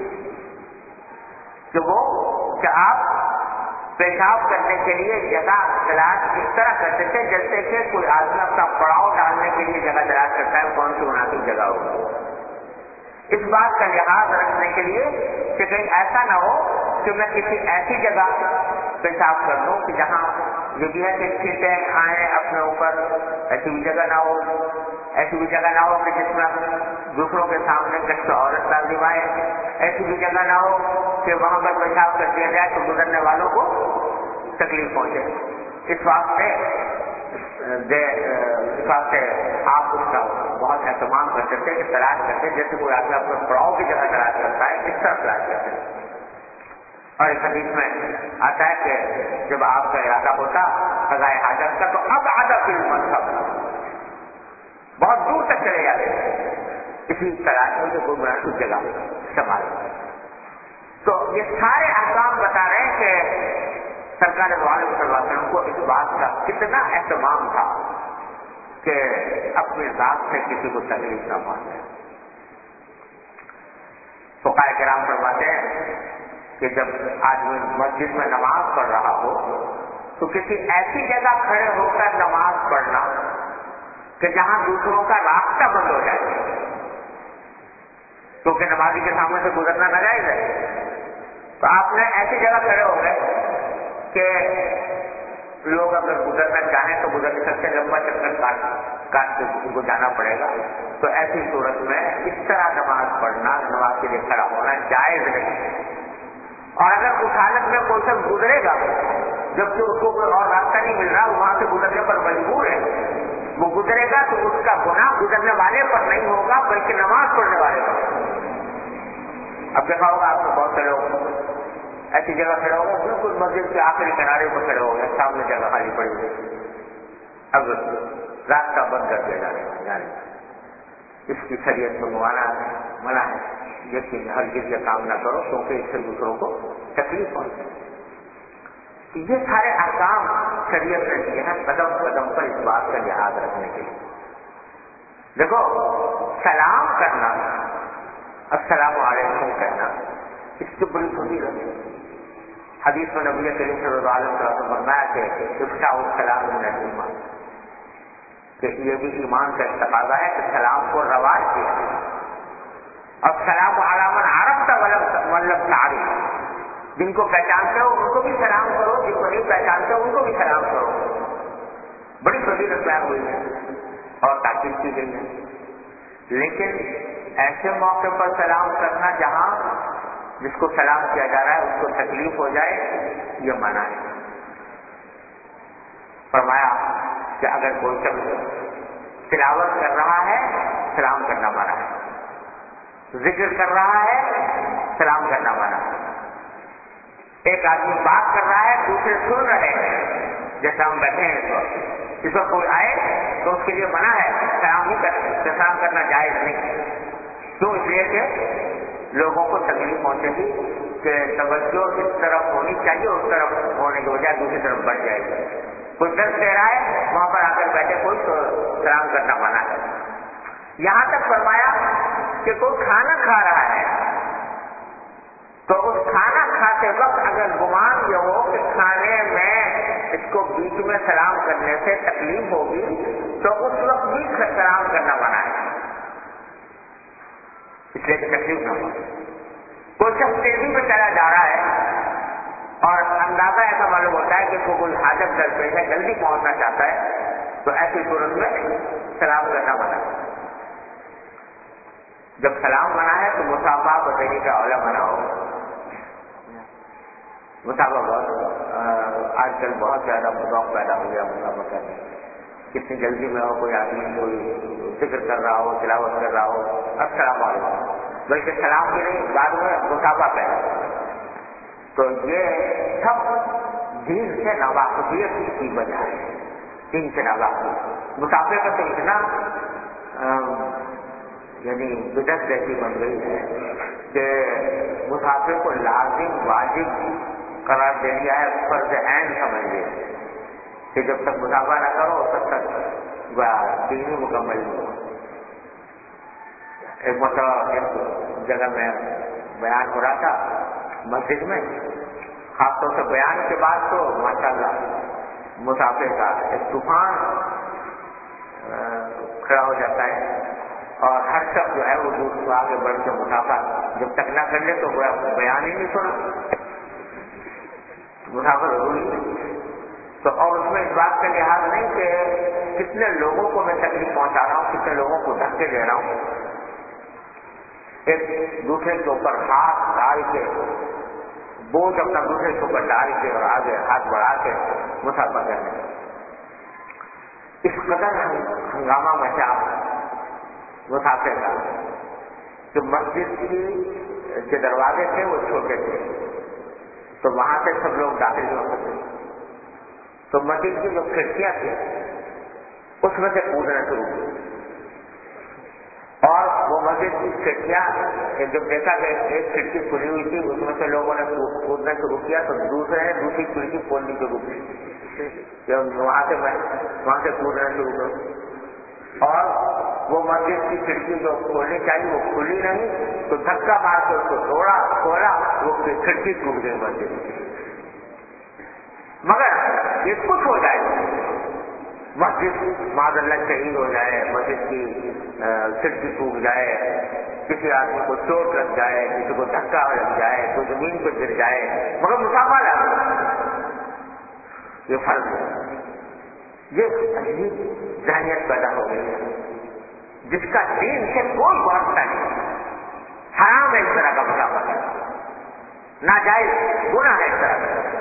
کہ آپ پیشاب کرنے کے لیے جگہ تلاش اس طرح کرتے تھے جیسے کہ کوئی آدمی اپنا پڑاؤ ڈالنے کے لیے جگہ تلاش کرتا ہے کون سی مناسب جگہ ہو. اس بات کا لحاظ رکھنے کے لیے کہ کہیں ایسا نہ ہو کہ میں کسی ایسی جگہ پیشاب کر دوں کہ جہاں یہ بھی ہے کہ چھینٹیں آئیں اپنے اوپر، ایسی بھی جگہ نہ ہو، ایسی بھی جگہ نہ ہو کہ جس میں دوسروں کے سامنے کچھ عورت لازم آئے، ایسی بھی جگہ نہ ہو کہ وہاں پر پیشاب کر دیا جائے تو گزرنے والوں کو تکلیف پہنچے. اس واسطے آپ اس کا بہت اہتمام کرتے تھے کہ تلاش کرتے جیسے کوئی آدمی اپنے پڑاؤ کی جگہ تلاش کرتا ہے اس طرح تلاش کرتے ہیں. اور اس حدیث میں آتا ہے کہ جب آپ کا ارادہ ہوتا قضاء حاجت کا تو اب عادت المذہب بہت دور تک چلے جاتے ہیں اسی تلاش میں کہ کوئی مناسب جگہ استعمال. تو یہ سارے احکام بتا رہے ہیں کہ سرکار دو عالم صلی اللہ علیہ وسلم کو اس بات کا کتنا اہتمام تھا کہ اپنے ذات سے کسی کو تکلیف نہ پہنچے. فقہاء کرام فرماتے ہیں کہ جب آدمی مسجد میں نماز پڑھ رہا ہو تو کسی ایسی جگہ کھڑے ہو کر نماز پڑھنا کہ جہاں دوسروں کا راستہ بند ہو جائے، کیونکہ نمازی کے سامنے سے گزرنا ناجائز ہے. تو آپ نے ایسی جگہ کھڑے ہو گئے کہ لوگ اگر گزرنا چاہیں تو گزر نہیں سکتے، لمبا چکر کاٹ کے ان کو جانا پڑے گا. تو ایسی صورت میں اس طرح نماز پڑھنا، نماز کے لیے کھڑا ہونا جائز نہیں. اور اگر اس حالت میں کوئی شخص گزرے گا جبکہ اس کو کوئی اور راستہ نہیں مل رہا، وہاں سے گزرنے پر مجبور ہے، وہ گزرے گا تو اس کا گناہ گزرنے والے پر نہیں ہوگا بلکہ نماز پڑھنے والے پر. اب دیکھا ہوگا آپ کو بہت سے لوگ ایسی جگہ کھڑے ہو گئے بالکل مسجد کے آخری کنارے پر کھڑے ہو گئے، سامنے جگہ خالی پڑی ہوئی، اب راستہ بند کر دیا جانے. اس کی شریعت میں منع ہے، لیکن ہرگز یہ کام نہ کرو کیونکہ اس سے دوسروں کو تکلیف پہنچے. یہ سارے احکام شریعت نے دیے ہیں قدم قدم پر اس بات کا لحاظ رکھنے کے لیے. دیکھو سلام کرنا، السلام علیکم کہنا، اس کی بڑی فضیلت ہے. حدیث میں نبی کریم صلی اللہ علیہ وسلم نے فرمایا کہ افشاء السلام من الایمان، کہ یہ بھی ایمان کا تقاضا ہے کہ سلام کو رواج کیا جائے. اور سلام علی من عرفت ولم تعرف، جن کو پہچانتے ہو ان کو بھی سلام کرو، جن کو نہیں پہچانتے ہو ان کو بھی سلام کرو. بڑی فضیلت بیان ہوئی ہے اور تاکید کی گئی ہے. لیکن ایسے موقع پر سلام کرنا جہاں جس کو سلام کیا جا رہا ہے اس کو تکلیف ہو جائے، یہ منع ہے. فرمایا کہ اگر کوئی شخص تلاوت کر رہا ہے سلام کرنا منع ہے، ذکر کر رہا ہے سلام کرنا منع ہے. ایک آدمی بات کر رہا ہے دوسرے سن رہے ہیں، جیسا ہم بیٹھے ہیں اس وقت کوئی آئے تو اس کے لیے منع ہے، سلام نہیں کرنا، سلام کرنا جائز نہیں. کیوں؟ اس لیے کہ لوگوں کو تکلیف پہنچے گی کہ توجہ اس طرف ہونی چاہیے، اس طرف ہونے کی بجائے دوسری طرف بڑھ جائے گی. کوئی درس دے رہا ہے وہاں پر آ کر بیٹھے کوئی تو سلام کرنا منع ہے. یہاں تک فرمایا کہ کوئی کھانا کھا رہا ہے تو اس کھانا کھاتے وقت اگر گمان یہ ہو کہ کھانے میں اس کو بیچ میں سلام کرنے سے تکلیف ہوگی تو اس وقت بھی سلام کرنا منع ہے، اس لیے کہ تکلیف نہ ہو. کوئی شخص تیزی میں چلا جا رہا ہے اور اندازہ ایسا معلوم ہوتا ہے کہ اس کو کوئی حاجت درپیش ہے، جلدی پہنچنا چاہتا ہے، تو ایسی صورت میں سلام کرنا منع ہے. جب سلام منع ہے تو مسافہ بتانے کا اولا منع ہوگا. مسافہ بہت آج کل بہت زیادہ ذوق پیدا ہو گیا مسافہ کرنے. کتنی جلدی میں ہو کوئی آدمی کوئی ذکر کر رہا ہو، تلاوت کر رہا ہو، السلام علیکم، بلکہ سلام بھی نہیں، بعد میں مسافہ پہنا. تو یہ سب دین سے ناواقفیت کی وجہ ہے. دین سے ناواقفیت مسافر کا تو اتنا یعنی بدعت جیسی بن گئی ہے کہ مسافر کو لازم واجب قرار دے دیا ہے، فرض عین سمجھ لے کہ جب تک مسافہ نہ کرو تب تک دین ہی مکمل نہیں ہو. ایک مرتبہ ایک جگہ میں بیان ہو رہا تھا مسجد میں، خاص طور سے بیان کے بعد تو ماشاءاللہ مسافر کا ایک طوفان کھڑا ہو جاتا ہے اور ہر شخص جو ہے وہ دوسرے آگے بڑھ کے مسافر جب تک نہ کر لے تو بیان ہی نہیں سنا. مسافر ضروری ہے. تو اور اس میں اس بات کا لحاظ نہیں کہ کتنے لوگوں کو میں تکلیف پہنچا رہا ہوں، کتنے لوگوں کو دھکے دے رہا ہوں. ایک دوسرے کے اوپر ہاتھ ڈال کے بوجھ اپنا دوسرے کے اوپر ڈال کے اور آگے ہاتھ بڑھا کے مسافر کرنے، اس قدر ہنگامہ مچا مسافر کا کہ مسجد کی جو دروازے تھے وہ چھوٹے تھے تو وہاں سے سب لوگ داخل نہیں ہو سکتے. تو مسجد کی جو کھڑکیاں تھیں اس میں سے کودنا شروع کی اور وہ مسجد کی کھڑکیاں جب دیکھا کہ ایک کھڑکی کھلی ہوئی تھی اس میں سے لوگوں نے کودنا شروع کیا تو دوسرے نے دوسری کھڑکی کھولنی شروع کی. وہاں سے کودنا شروع کر اور وہ مسجد کی کھڑکی جو کھولنی چاہیے وہ کھلی نہیں تو دھکا مار کے اس کو توڑا کھولا، وہ کھڑکی ٹوٹ گئی مسجد کی. مگر یہ کچھ ہو جائے، مسجد معاذ اللہ شہید ہو جائے، مسجد کی کھڑکی ٹوٹ جائے، کسی آدمی کو چوٹ لگ جائے، کسی کو دھکا لگ جائے، کوئی زمین پہ گر جائے، مگر مسافہ لازم. یہ فرض ہے. یہ عجیب ذہنیت پیدا ہو گئی ہے جس کا دین سے کوئی واسطہ نہیں. حرام ہے اس طرح کا مسافہ کرنا، ناجائز گناہ ہے اس طرح کا.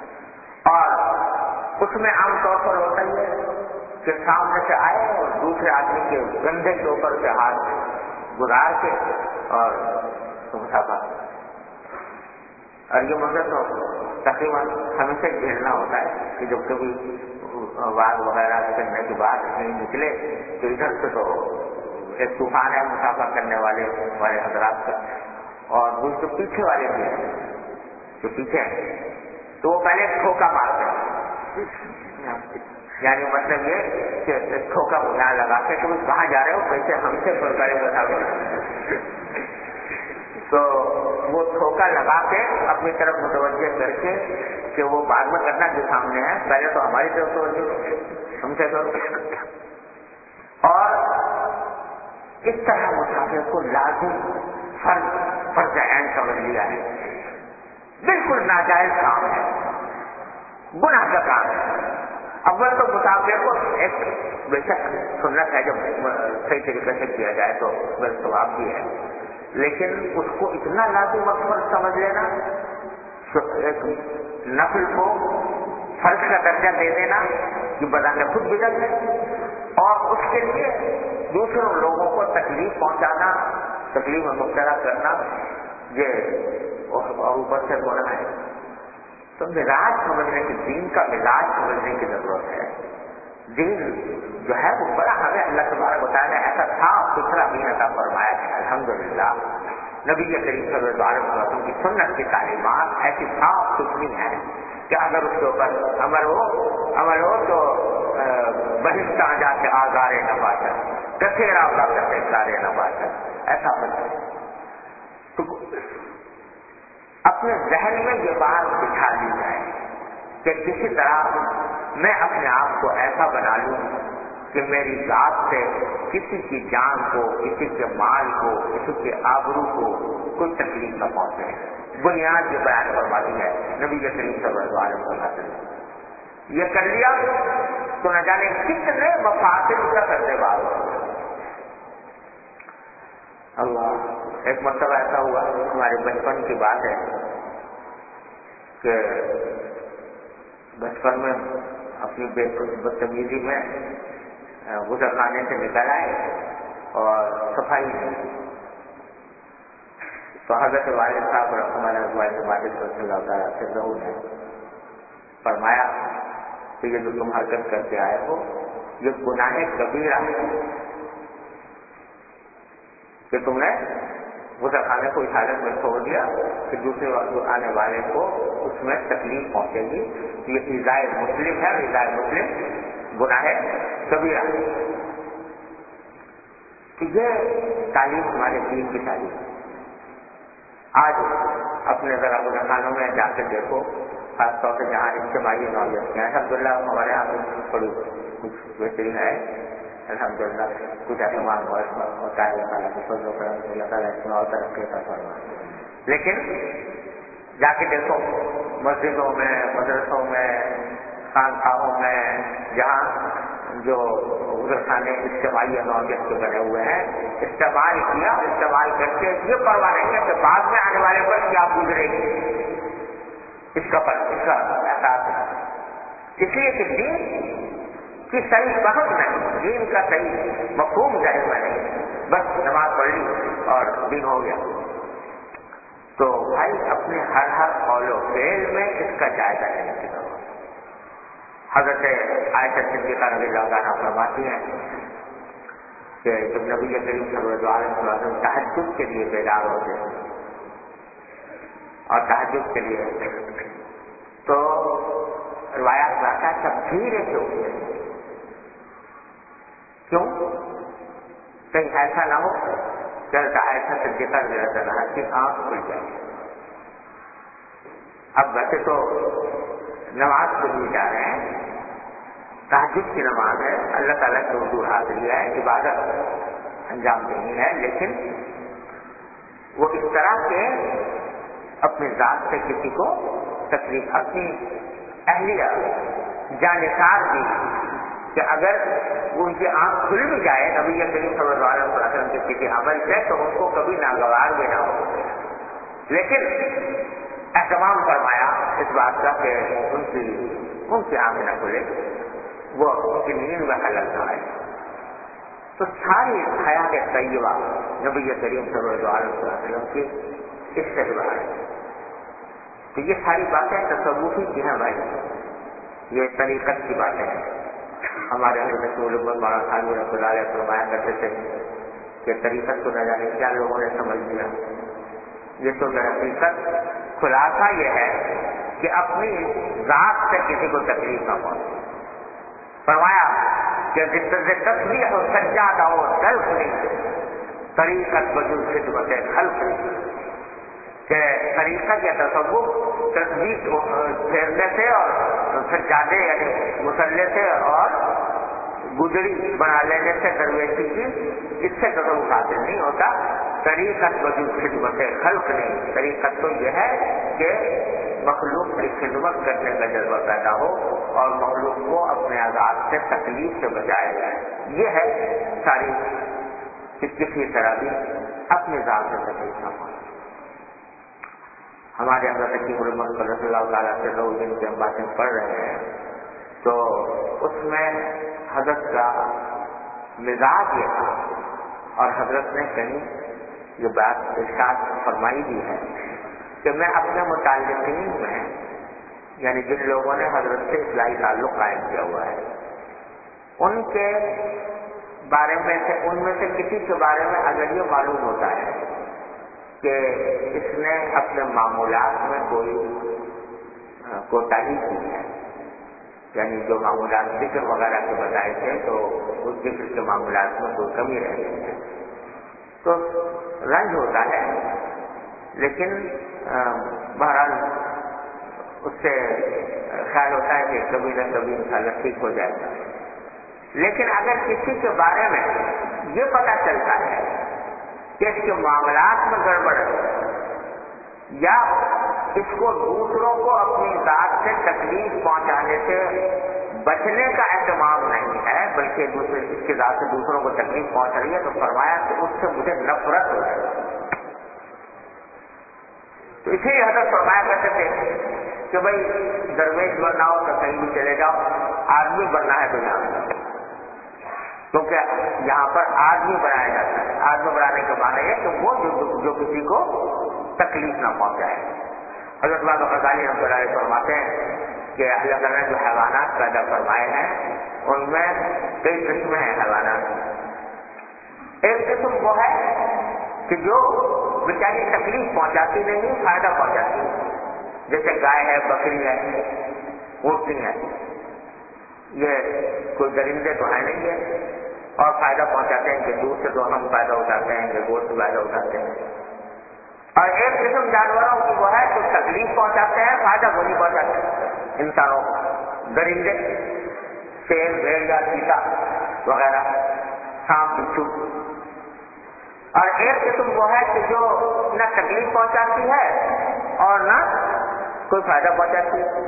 اور اس میں عام طور پر ہوتا ہی ہے کہ سامنے سے آئے اور دوسرے آدمی کے کندھے کے اوپر سے ہاتھ گزار کے اور مسافہ. اور یہ مگر تو تقریباً ہمیشہ جھیلنا ہوتا ہے کہ جب کبھی واد وغیرہ کرنے کے بعد کہیں نکلے تو ادھر سے تو ایک طوفان ہے مسافہ کرنے والے حضرات کا، اور وہ جو پیچھے والے بھی ہیں جو پیچھے ہیں تو وہ پہلے ٹھوکا مارتے ہیں. یعنی مطلب یہ کہ ٹھوکا یہاں لگا کے تم کہاں جا رہے ہو، کیسے ہم سے پڑے بتا. تو وہ ٹھوکا لگا کے اپنی طرف متوجہ کر کے کہ وہ بعد میں کرنا جو سامنے ہے، پہلے تو ہماری طرف توجہ ہم سے کرو. اور اس طرح مسافر کو لازم فرض عین سمجھ لیا ہے. بالکل ناجائز کام ہے، گناہ کا کام ہے. اول تو مسافر کو ایک بے شک سنت ہے جب صحیح طریقے سے کیا جائے تو بے ثواب بھی ہے، لیکن اس کو اتنا لازم وقت پر سمجھ لینا، ایک نفل کو فرض کا درجہ دے دینا کہ بظاہر خود بدعت ہے، اور اس کے لیے دوسروں لوگوں کو تکلیف پہنچانا، تکلیف میں مبتلا کرنا، یہ اور اوپر سے گناہ ہے. تو مزاج سمجھنے کی، دین کا مزاج سمجھنے کی ضرورت ہے. دین جو ہے وہ بڑا ہمیں اللہ تبارک و تعالیٰ نے ایسا صاف ستھرا دین عطا فرمایا ہے. الحمدللہ نبی کریم صلی اللہ علیہ وسلم کی سنت کی تعلیمات ایسی صاف ستھری ہیں کہ اگر اس کے اوپر عمل ہو تو بہشتہ جا کے آزارے نہ باشد، کثیرا کرتے سارے نہ باشد، ایسا ہوتا ہے. تو اپنے ذہن میں یہ بات بٹھا لی جائے کہ کسی طرح میں اپنے آپ کو ایسا بنا لوں کہ میری ذات سے کسی کی جان کو، کسی کے مال کو، کسی کے آبرو کو کوئی تکلیف نہ پہنچے. بنیاد یہ بیان فرماتی ہے نبی کریم صلی اللہ علیہ وسلم. یہ کر لیا تو نہ جانے کتنے مفاسد کا کرنے والا. اللہ، ایک مرتبہ ایسا ہوا، ہمارے بچپن کی بات ہے کہ بچپن میں اپنی بدتمیزی میں غسل خانے سے نکل آئے اور صفائی نہیں. تو حضرت والد صاحب ہمارے والد رضی اللہ تعالیٰ سے نے فرمایا کہ یہ جو تم حرکت کر کے آئے ہو یہ گناہ کبیرہ ہے کہ تم نے غسل خانے کو اس حالت میں چھوڑ دیا کہ دوسرے وقت آنے والے کو اس میں تکلیف پہنچے گی. یہ ایذائے مسلم ہے اور ایذائے مسلم گناہ کبیرہ ہے. کہ یہ تعلیم ہمارے دین کی تعلیم ہے. آج اپنے ذرا غسل خانوں میں جا کے دیکھو, خاص طور سے جہاں اجتماعی نوعیت کے ہیں. الحمدللہ ہمارے یہاں تھوڑی کچھ بہترین ہے, الحمدللہ کچھ اہتمام ہوتا ہے. اللہ تعالیٰ کی فضل و کرم سے اللہ تعالیٰ اس میں اور ترقی عطا فرمائے. لیکن جا کے دیکھو مسجدوں میں, مدرسوں میں, خانقاہوں میں, جہاں جو غسل خانے اجتماعی نوعیت کے بنے ہوئے ہیں, استعمال کیا, استعمال کر کے یہ پرواہ نہیں ہے کہ بعد میں آنے والے پر کیا گزرے گی, اس کا احساس ہے. اس لیے کہ دین کی صحیح فہم نہیں, دین کا صحیح مفہوم ذہن میں نہیں, بس نماز پڑھ لی اور دین ہو گیا. تو بھائی اپنے ہر قول و فعل میں اس کا جائزہ لینے کی ضرورت ہے. حضرت عائشہ صدیقہ رضی اللہ عنہا فرماتی ہیں کہ جب نبی کریم صلی اللہ علیہ وسلم تہجد کے لیے بیدار ہوتے اور تہجد کے لیے تو روایات میں آتا ہے سب دھیرے سے اٹھتے. کیوں؟ کہیں ایسا نہ ہو کہ عائشہ صدیقہ رضی اللہ عنہا کی آنکھ کھل جائے. اب ویسے تو نماز کے لیے جا رہے ہیں, تہجد کی نماز ہے, اللہ تعالیٰ کی حضور حاضری ہے, عبادت انجام دینی ہے, لیکن وہ اس طرح کے اپنی ذات سے کسی کو تکلیف, اپنی اہلیہ جانثار دی کہ اگر وہ ان کی آنکھ کھل بھی جائے نبی کریم صلی اللہ علیہ وسلم کے کسی عمل سے تو ان کو کبھی ناگوار بھی نہ ہو. لیکن اہتمام فرمایا اس بات کا کہ ان کی آنکھ نہ کھلے, وہ ان کی نیند میں خلل نہ آئے. تو ساری حیات طیبہ نبی کریم صلی اللہ علیہ وسلم کی اس سے ہے. تو یہ ساری باتیں تصوفی کی ہیں بھائی, یہ طریقت کی باتیں ہیں. ہمارے حضرت مولانا خانوی رحمۃ اللہ علیہ فرمایا کرتے تھے کہ طریقت کو نہ جانے کیا لوگوں نے سمجھ لیا. یہ تو در حقیقت خلاصہ یہ ہے کہ اپنی ذات سے کسی کو تکلیف نہ پہنچے. فرمایا کہ تصویر اور سجادہ اور دلف نہیں, طریقت وجود خدمت خلق نہیں. کہ طریقت یا تصوف تصویر پھیرنے سے اور سجادے یعنی مسلح سے اور گجری بنا لینے سے درویشی کی, اس سے تصوف حاصل نہیں ہوتا. طریقت وجود خدمت خلق نہیں. طریقت تو یہ ہے کہ مخلوق کی خدمت کرنے کا جذبہ پیدا ہو اور مخلوق کو اپنے عذاب سے تکلیف سے بچایا جائے. یہ ہے ساری کہ کسی طرح بھی اپنی ذات سے تکلیف نہ پہنچے. ہمارے حضرت کی علمت صلی اللہ تعالیٰ سے لوگ جن کی ہم باتیں پڑھ رہے ہیں تو اس میں حضرت کا مزاج یہ تھا, اور حضرت نے کہیں یہ بات ارشاد فرمائی بھی ہے کہ میں اپنے متعلقین میں یعنی جن لوگوں نے حضرت سے اصلاحی تعلق قائم کیا ہوا ہے ان کے بارے میں سے, ان میں سے کسی کے بارے میں اگر یہ معلوم ہوتا ہے کہ اس نے اپنے معمولات میں کوئی کوتاہی کی ہے, یعنی جو معمولات ذکر وغیرہ کے بتائے تھے تو اس ذکر کے معمولات میں کوئی کمی رہ گئی ہے, تو رنج ہوتا ہے. لیکن بہرحال اس سے خیال ہوتا ہے کہ کبھی نہ کبھی انشاءاللہ ٹھیک ہو جائے گا. لیکن اگر کسی کے بارے میں یہ پتہ چلتا ہے کہ اس کے معاملات میں گڑبڑ ہے یا اس کو دوسروں کو اپنی ذات سے تکلیف پہنچانے سے بچنے کا اہتمام نہیں ہے بلکہ اس کی ذات سے دوسروں کو تکلیف پہنچ رہی ہے, تو فرمایا کہ اس سے مجھے نفرت ہو رہی ہے. تو اسی لیے حضرت فرمایا کرتے تھے کہ بھائی درویش بننا ہو تو کہیں بھی چلے جاؤ, آدمی بننا ہے تو جان. کیونکہ یہاں پر آدمی بنایا جاتا ہے. آدمی بنانے کے معنی یہ کہ وہ جو کسی کو تکلیف نہ پہنچائے. حضرت مولانا غزالی رحمۃ اللہ علیہ فرماتے ہیں کہ اللہ تعالیٰ نے جو حیوانات پیدا فرمائے ہیں ان میں کئی قسمیں ہیں حیوانات. ایک قسم وہ ہے کہ جو بیچاری تکلیف پہنچاتی نہیں, فائدہ پہنچاتی ہے, جیسے گائے ہے, بکری ہے, اونٹنی ہے. یہ کوئی درندے تو ہے نہیں ہے اور فائدہ پہنچاتے ہیں کہ دودھ سے تو ہم فائدہ اٹھاتے ہیں, کہ گوشت سے فائدہ اٹھاتے ہیں. اور ایک قسم جانوروں کی وہ ہے جو تکلیف پہنچاتے ہیں, فائدہ کو نہیں پہنچاتے انسانوں کو. درندے, شیر, بھیڑیا, چیتا وغیرہ, سانپ, بچھو. اور ایک قسم وہ ہے کہ جو نہ تکلیف پہنچاتی ہے اور نہ کوئی فائدہ پہنچاتی ہے.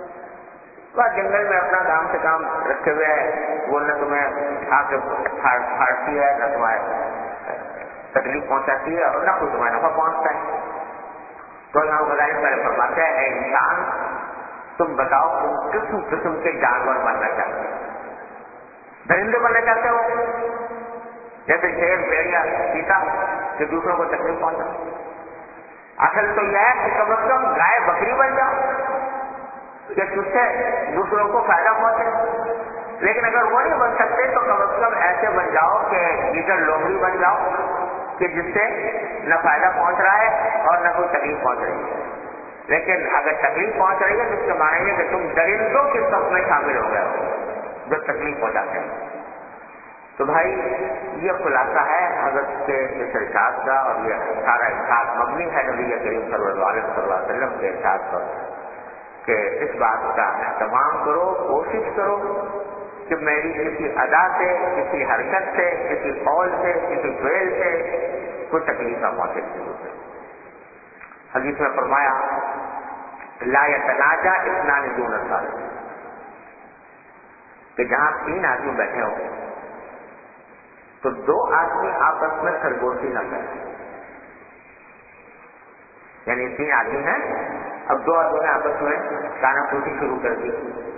بس جنگل میں اپنا کام سے کام رکھے ہوئے ہے, وہ نہ تمہیں آ کے پھاڑتی ہے, نہ تمہیں تکلیف پہنچاتی ہے اور نہ کوئی تمہیں نفع پہنچتا ہے. تو امام غزالی پہلے فرماتے ہیں, اے انسان تم بتاؤ تم قسم قسم کے جانور بننا چاہتے ہو. درندے بننا چاہتے ہو جیسے شیر, بھیڑیا, چیتا, کہ دوسروں کو تکلیف پہنچا. اصل تو یہ ہے کہ کم از کم گائے بکری بن جاؤ کہ تجھ سے دوسروں کو فائدہ پہنچے. لیکن اگر وہ نہیں بن سکتے تو کم از کم ایسے بن جاؤ کہ گیدڑ لومڑی بن جاؤ کہ جس سے نہ فائدہ پہنچ رہا ہے اور نہ کوئی تکلیف پہنچ رہی ہے. لیکن اگر تکلیف پہنچ رہی ہے تو اس کے معنی ہے کہ تم درندوں کے صف میں شامل ہو گئے ہو جو تکلیف پہنچاتے ہیں. تو بھائی یہ خلاصہ ہے حضرت کے اس ارشاد کا, اور یہ سارا ارشاد مبنی ہے نبی کریم صلی اللہ علیہ وسلم کے ارشاد پر کہ اس بات کا اہتمام کرو, کوشش کرو کہ میری کسی ادا سے, کسی حرکت سے, کسی قول سے, کسی فعل سے کوئی تکلیف نہ پہنچے. حدیث میں فرمایا لا یتناجا اثنان دون الثالث, کہ جہاں 3 آدمی بیٹھے ہوں تو 2 آدمی آپس میں سرگوشی نہ کریں. یعنی 3 آدمی ہیں, اب 2 آدمی نے آپس میں کانا پھوسی شروع کر دی,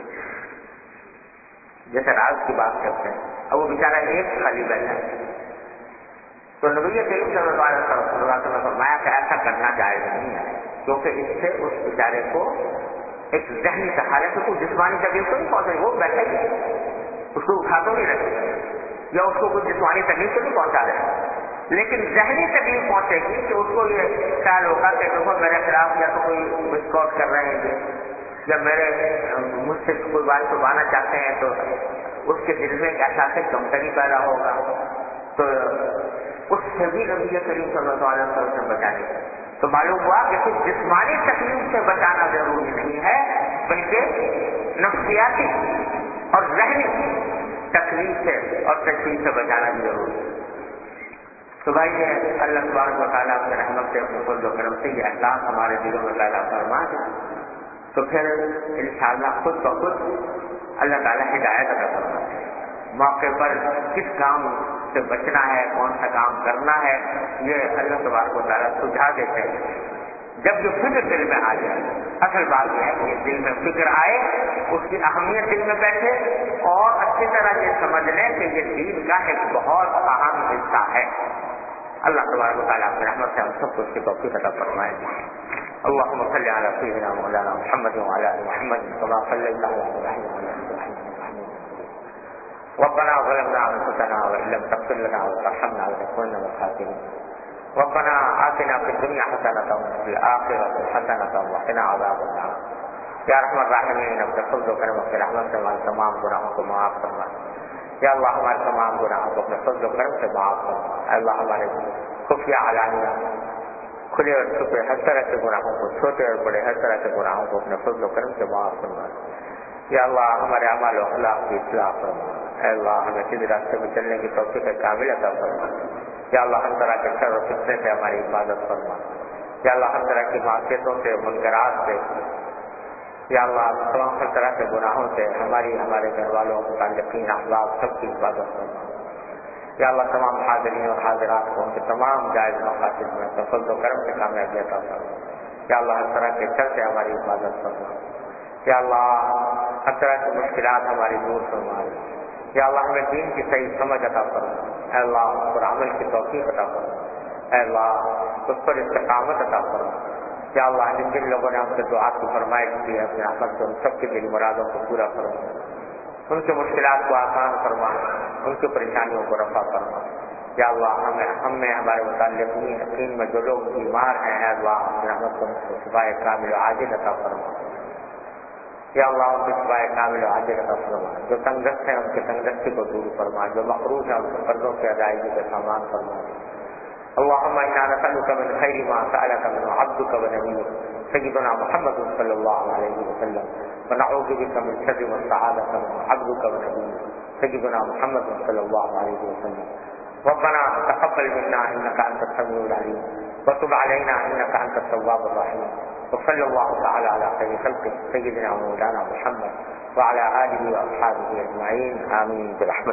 جیسے راز کی بات کرتے ہیں. اب وہ بیچارہ ایک خالی بیٹھا ہے تو نبی کریم صلی اللہ علیہ وسلم نے فرمایا کہ ایسا کرنا جائز نہیں ہے, کیونکہ اس سے اس بیچارے کو ایک ذہنی سہارے سے کوئی جسمانی تکلیف تو نہیں پہنچ رہی, وہ بیٹھے ہی اس کو اٹھا تو نہیں رہے یا اس کو کوئی جسمانی تکلیف تو نہیں پہنچا رہے, لیکن ذہنی تکلیف پہنچے گی کہ اس کو یہ خیال ہوگا کہ دیکھو میرے خلاف یا تو کوئی بسکاٹ کر رہے ہیں یا مجھ سے کوئی بات چھپانا چاہتے ہیں, تو اس کے دل میں ایک احساس کمتری پیدا ہوگا. تو اس سے بھی نبی کریم صلی اللہ علیہ وسلم سے بچانے. تو معلوم ہوا کہ صرف جسمانی تکلیف سے بچانا ضروری نہیں ہے, بلکہ نفسیاتی اور ذہنی تکلیف سے اور تشویش سے بچانا بھی ضروری ہے. تو بھائی یہ اللہ تبارک و تعالیٰ اپنے رحمت سے, اپنے فضل و کرم سے یہ احساس ہمارے دلوں میں پیدا فرما دے, تو پھر انشاءاللہ خود بخود اللہ تعالیٰ ہدایت عطا فرما دے. موقع پر کس کام سے بچنا ہے, کون سا کام کرنا ہے, یہ اللہ تبارک و تعالیٰ سجھا دیتے ہیں جب یہ فکر دل میں آ جائے. اصل بات یہ ہے کہ دل میں فکر آئے, اس کی اہمیت دل میں بیٹھے اور اچھی طرح یہ سمجھ لیں کہ یہ دین کا ایک بہت اہم حصہ ہے. اللہ تبارک و تعالیٰ اپنے رحمت سے ہم سب کو اس کی توفیق عطا فرمائے. اللهم صل على سيدنا مولانا محمد وعلى ال محمد كما صليت على ابراهيم وعلى ال ابراهيم ربنا ظلمنا انفسنا وان لم تغفر لنا وترحمنا لنكونن من الخاسرين. ربنا آتنا في الدنيا حسنة وفي الآخرة حسنة وقنا عذاب النار. یا رحم الراحمین اپنے فضل و کرم کے رحمت سے ہمارے تمام گناہوں کو معاف فرما. یا اللہ ہمارے تمام گناہوں کو اپنے فضل و کرم سے معاف فرما. اے اللہ ہمارے خفیہ علانیہ, کھلے اور چھپے ہر طرح کے گناہوں کو, چھوٹے اور بڑے ہر طرح کے گناہوں کو اپنے فضل و کرم سے معاف فرما. یا اللہ ہمارے اعمال و اخلاق کی اصلاح فرما. اے اللہ ہمیں سیدھے راستے میں چلنے کی توفیق کامل عطا فرما. یا اللہ ہر طرح کے شر و فتنے سے ہماری حفاظت فرما. یا اللہ ہر طرح کی معصیتوں سے, منکرات سے, یا اللہ تمام ہر طرح کے گناہوں سے ہماری, ہمارے گھر والوں, متعلقین, احباب سب کی حفاظت فرما. یا اللہ تمام حاضرین اور حاضرات کو ان کے تمام جائز مقاصد میں فضل و کرم سے کامیابی عطا فرما. یا اللہ ہر طرح کے شر سے ہماری حفاظت فرما. یا اللہ ہر طرح کی مشکلات ہماری دور فرما. یا اللہ ہمیں دین کی صحیح سمجھ عطا فرما، اے اللہ اس پر عمل کی توفیق عطا فرما، اے اللہ اس پر استقامت عطا فرما، یا اللہ جن جن لوگوں نے ہم سے دعا کی فرمائش کی ہے اپنے رحمت سے ان سب کے دل مرادوں کو پورا فرما، ان کی مشکلات کو آسان فرما، ان کی پریشانیوں کو رفع فرما، یا اللہ ہم میں ہمارے متعلق یقین میں جو لوگ بیمار ہیں، اے اللہ اپنے رحمت سے ان کو شفا کامل و عاجل عطا فرما، یا اللہ ان کی شفا کامل و عاجل عطا فرما، جو تنگ دست ہیں ان کے تنگ دستی کو دور فرما، جو مقروض ہیں ان کے قرضوں کی ادائیگی کا سامان فرما دے۔ اللهم انا نسألك من خير ما سألك منه عبدك ونبيك سيدنا محمد صلى الله عليه وسلم، ونعوذ بك من شر ما استعاذك منه عبدك ونبيك سيدنا محمد صلى الله عليه وسلم۔ ربنا تقبل منا انك انت السميع العليم وتب علينا انك انت التواب الرحيم، وصلى الله تعالى على خير خلقه سيدنا ومولانا محمد وعلى آله وأصحابه أجمعين، آمين برحمته۔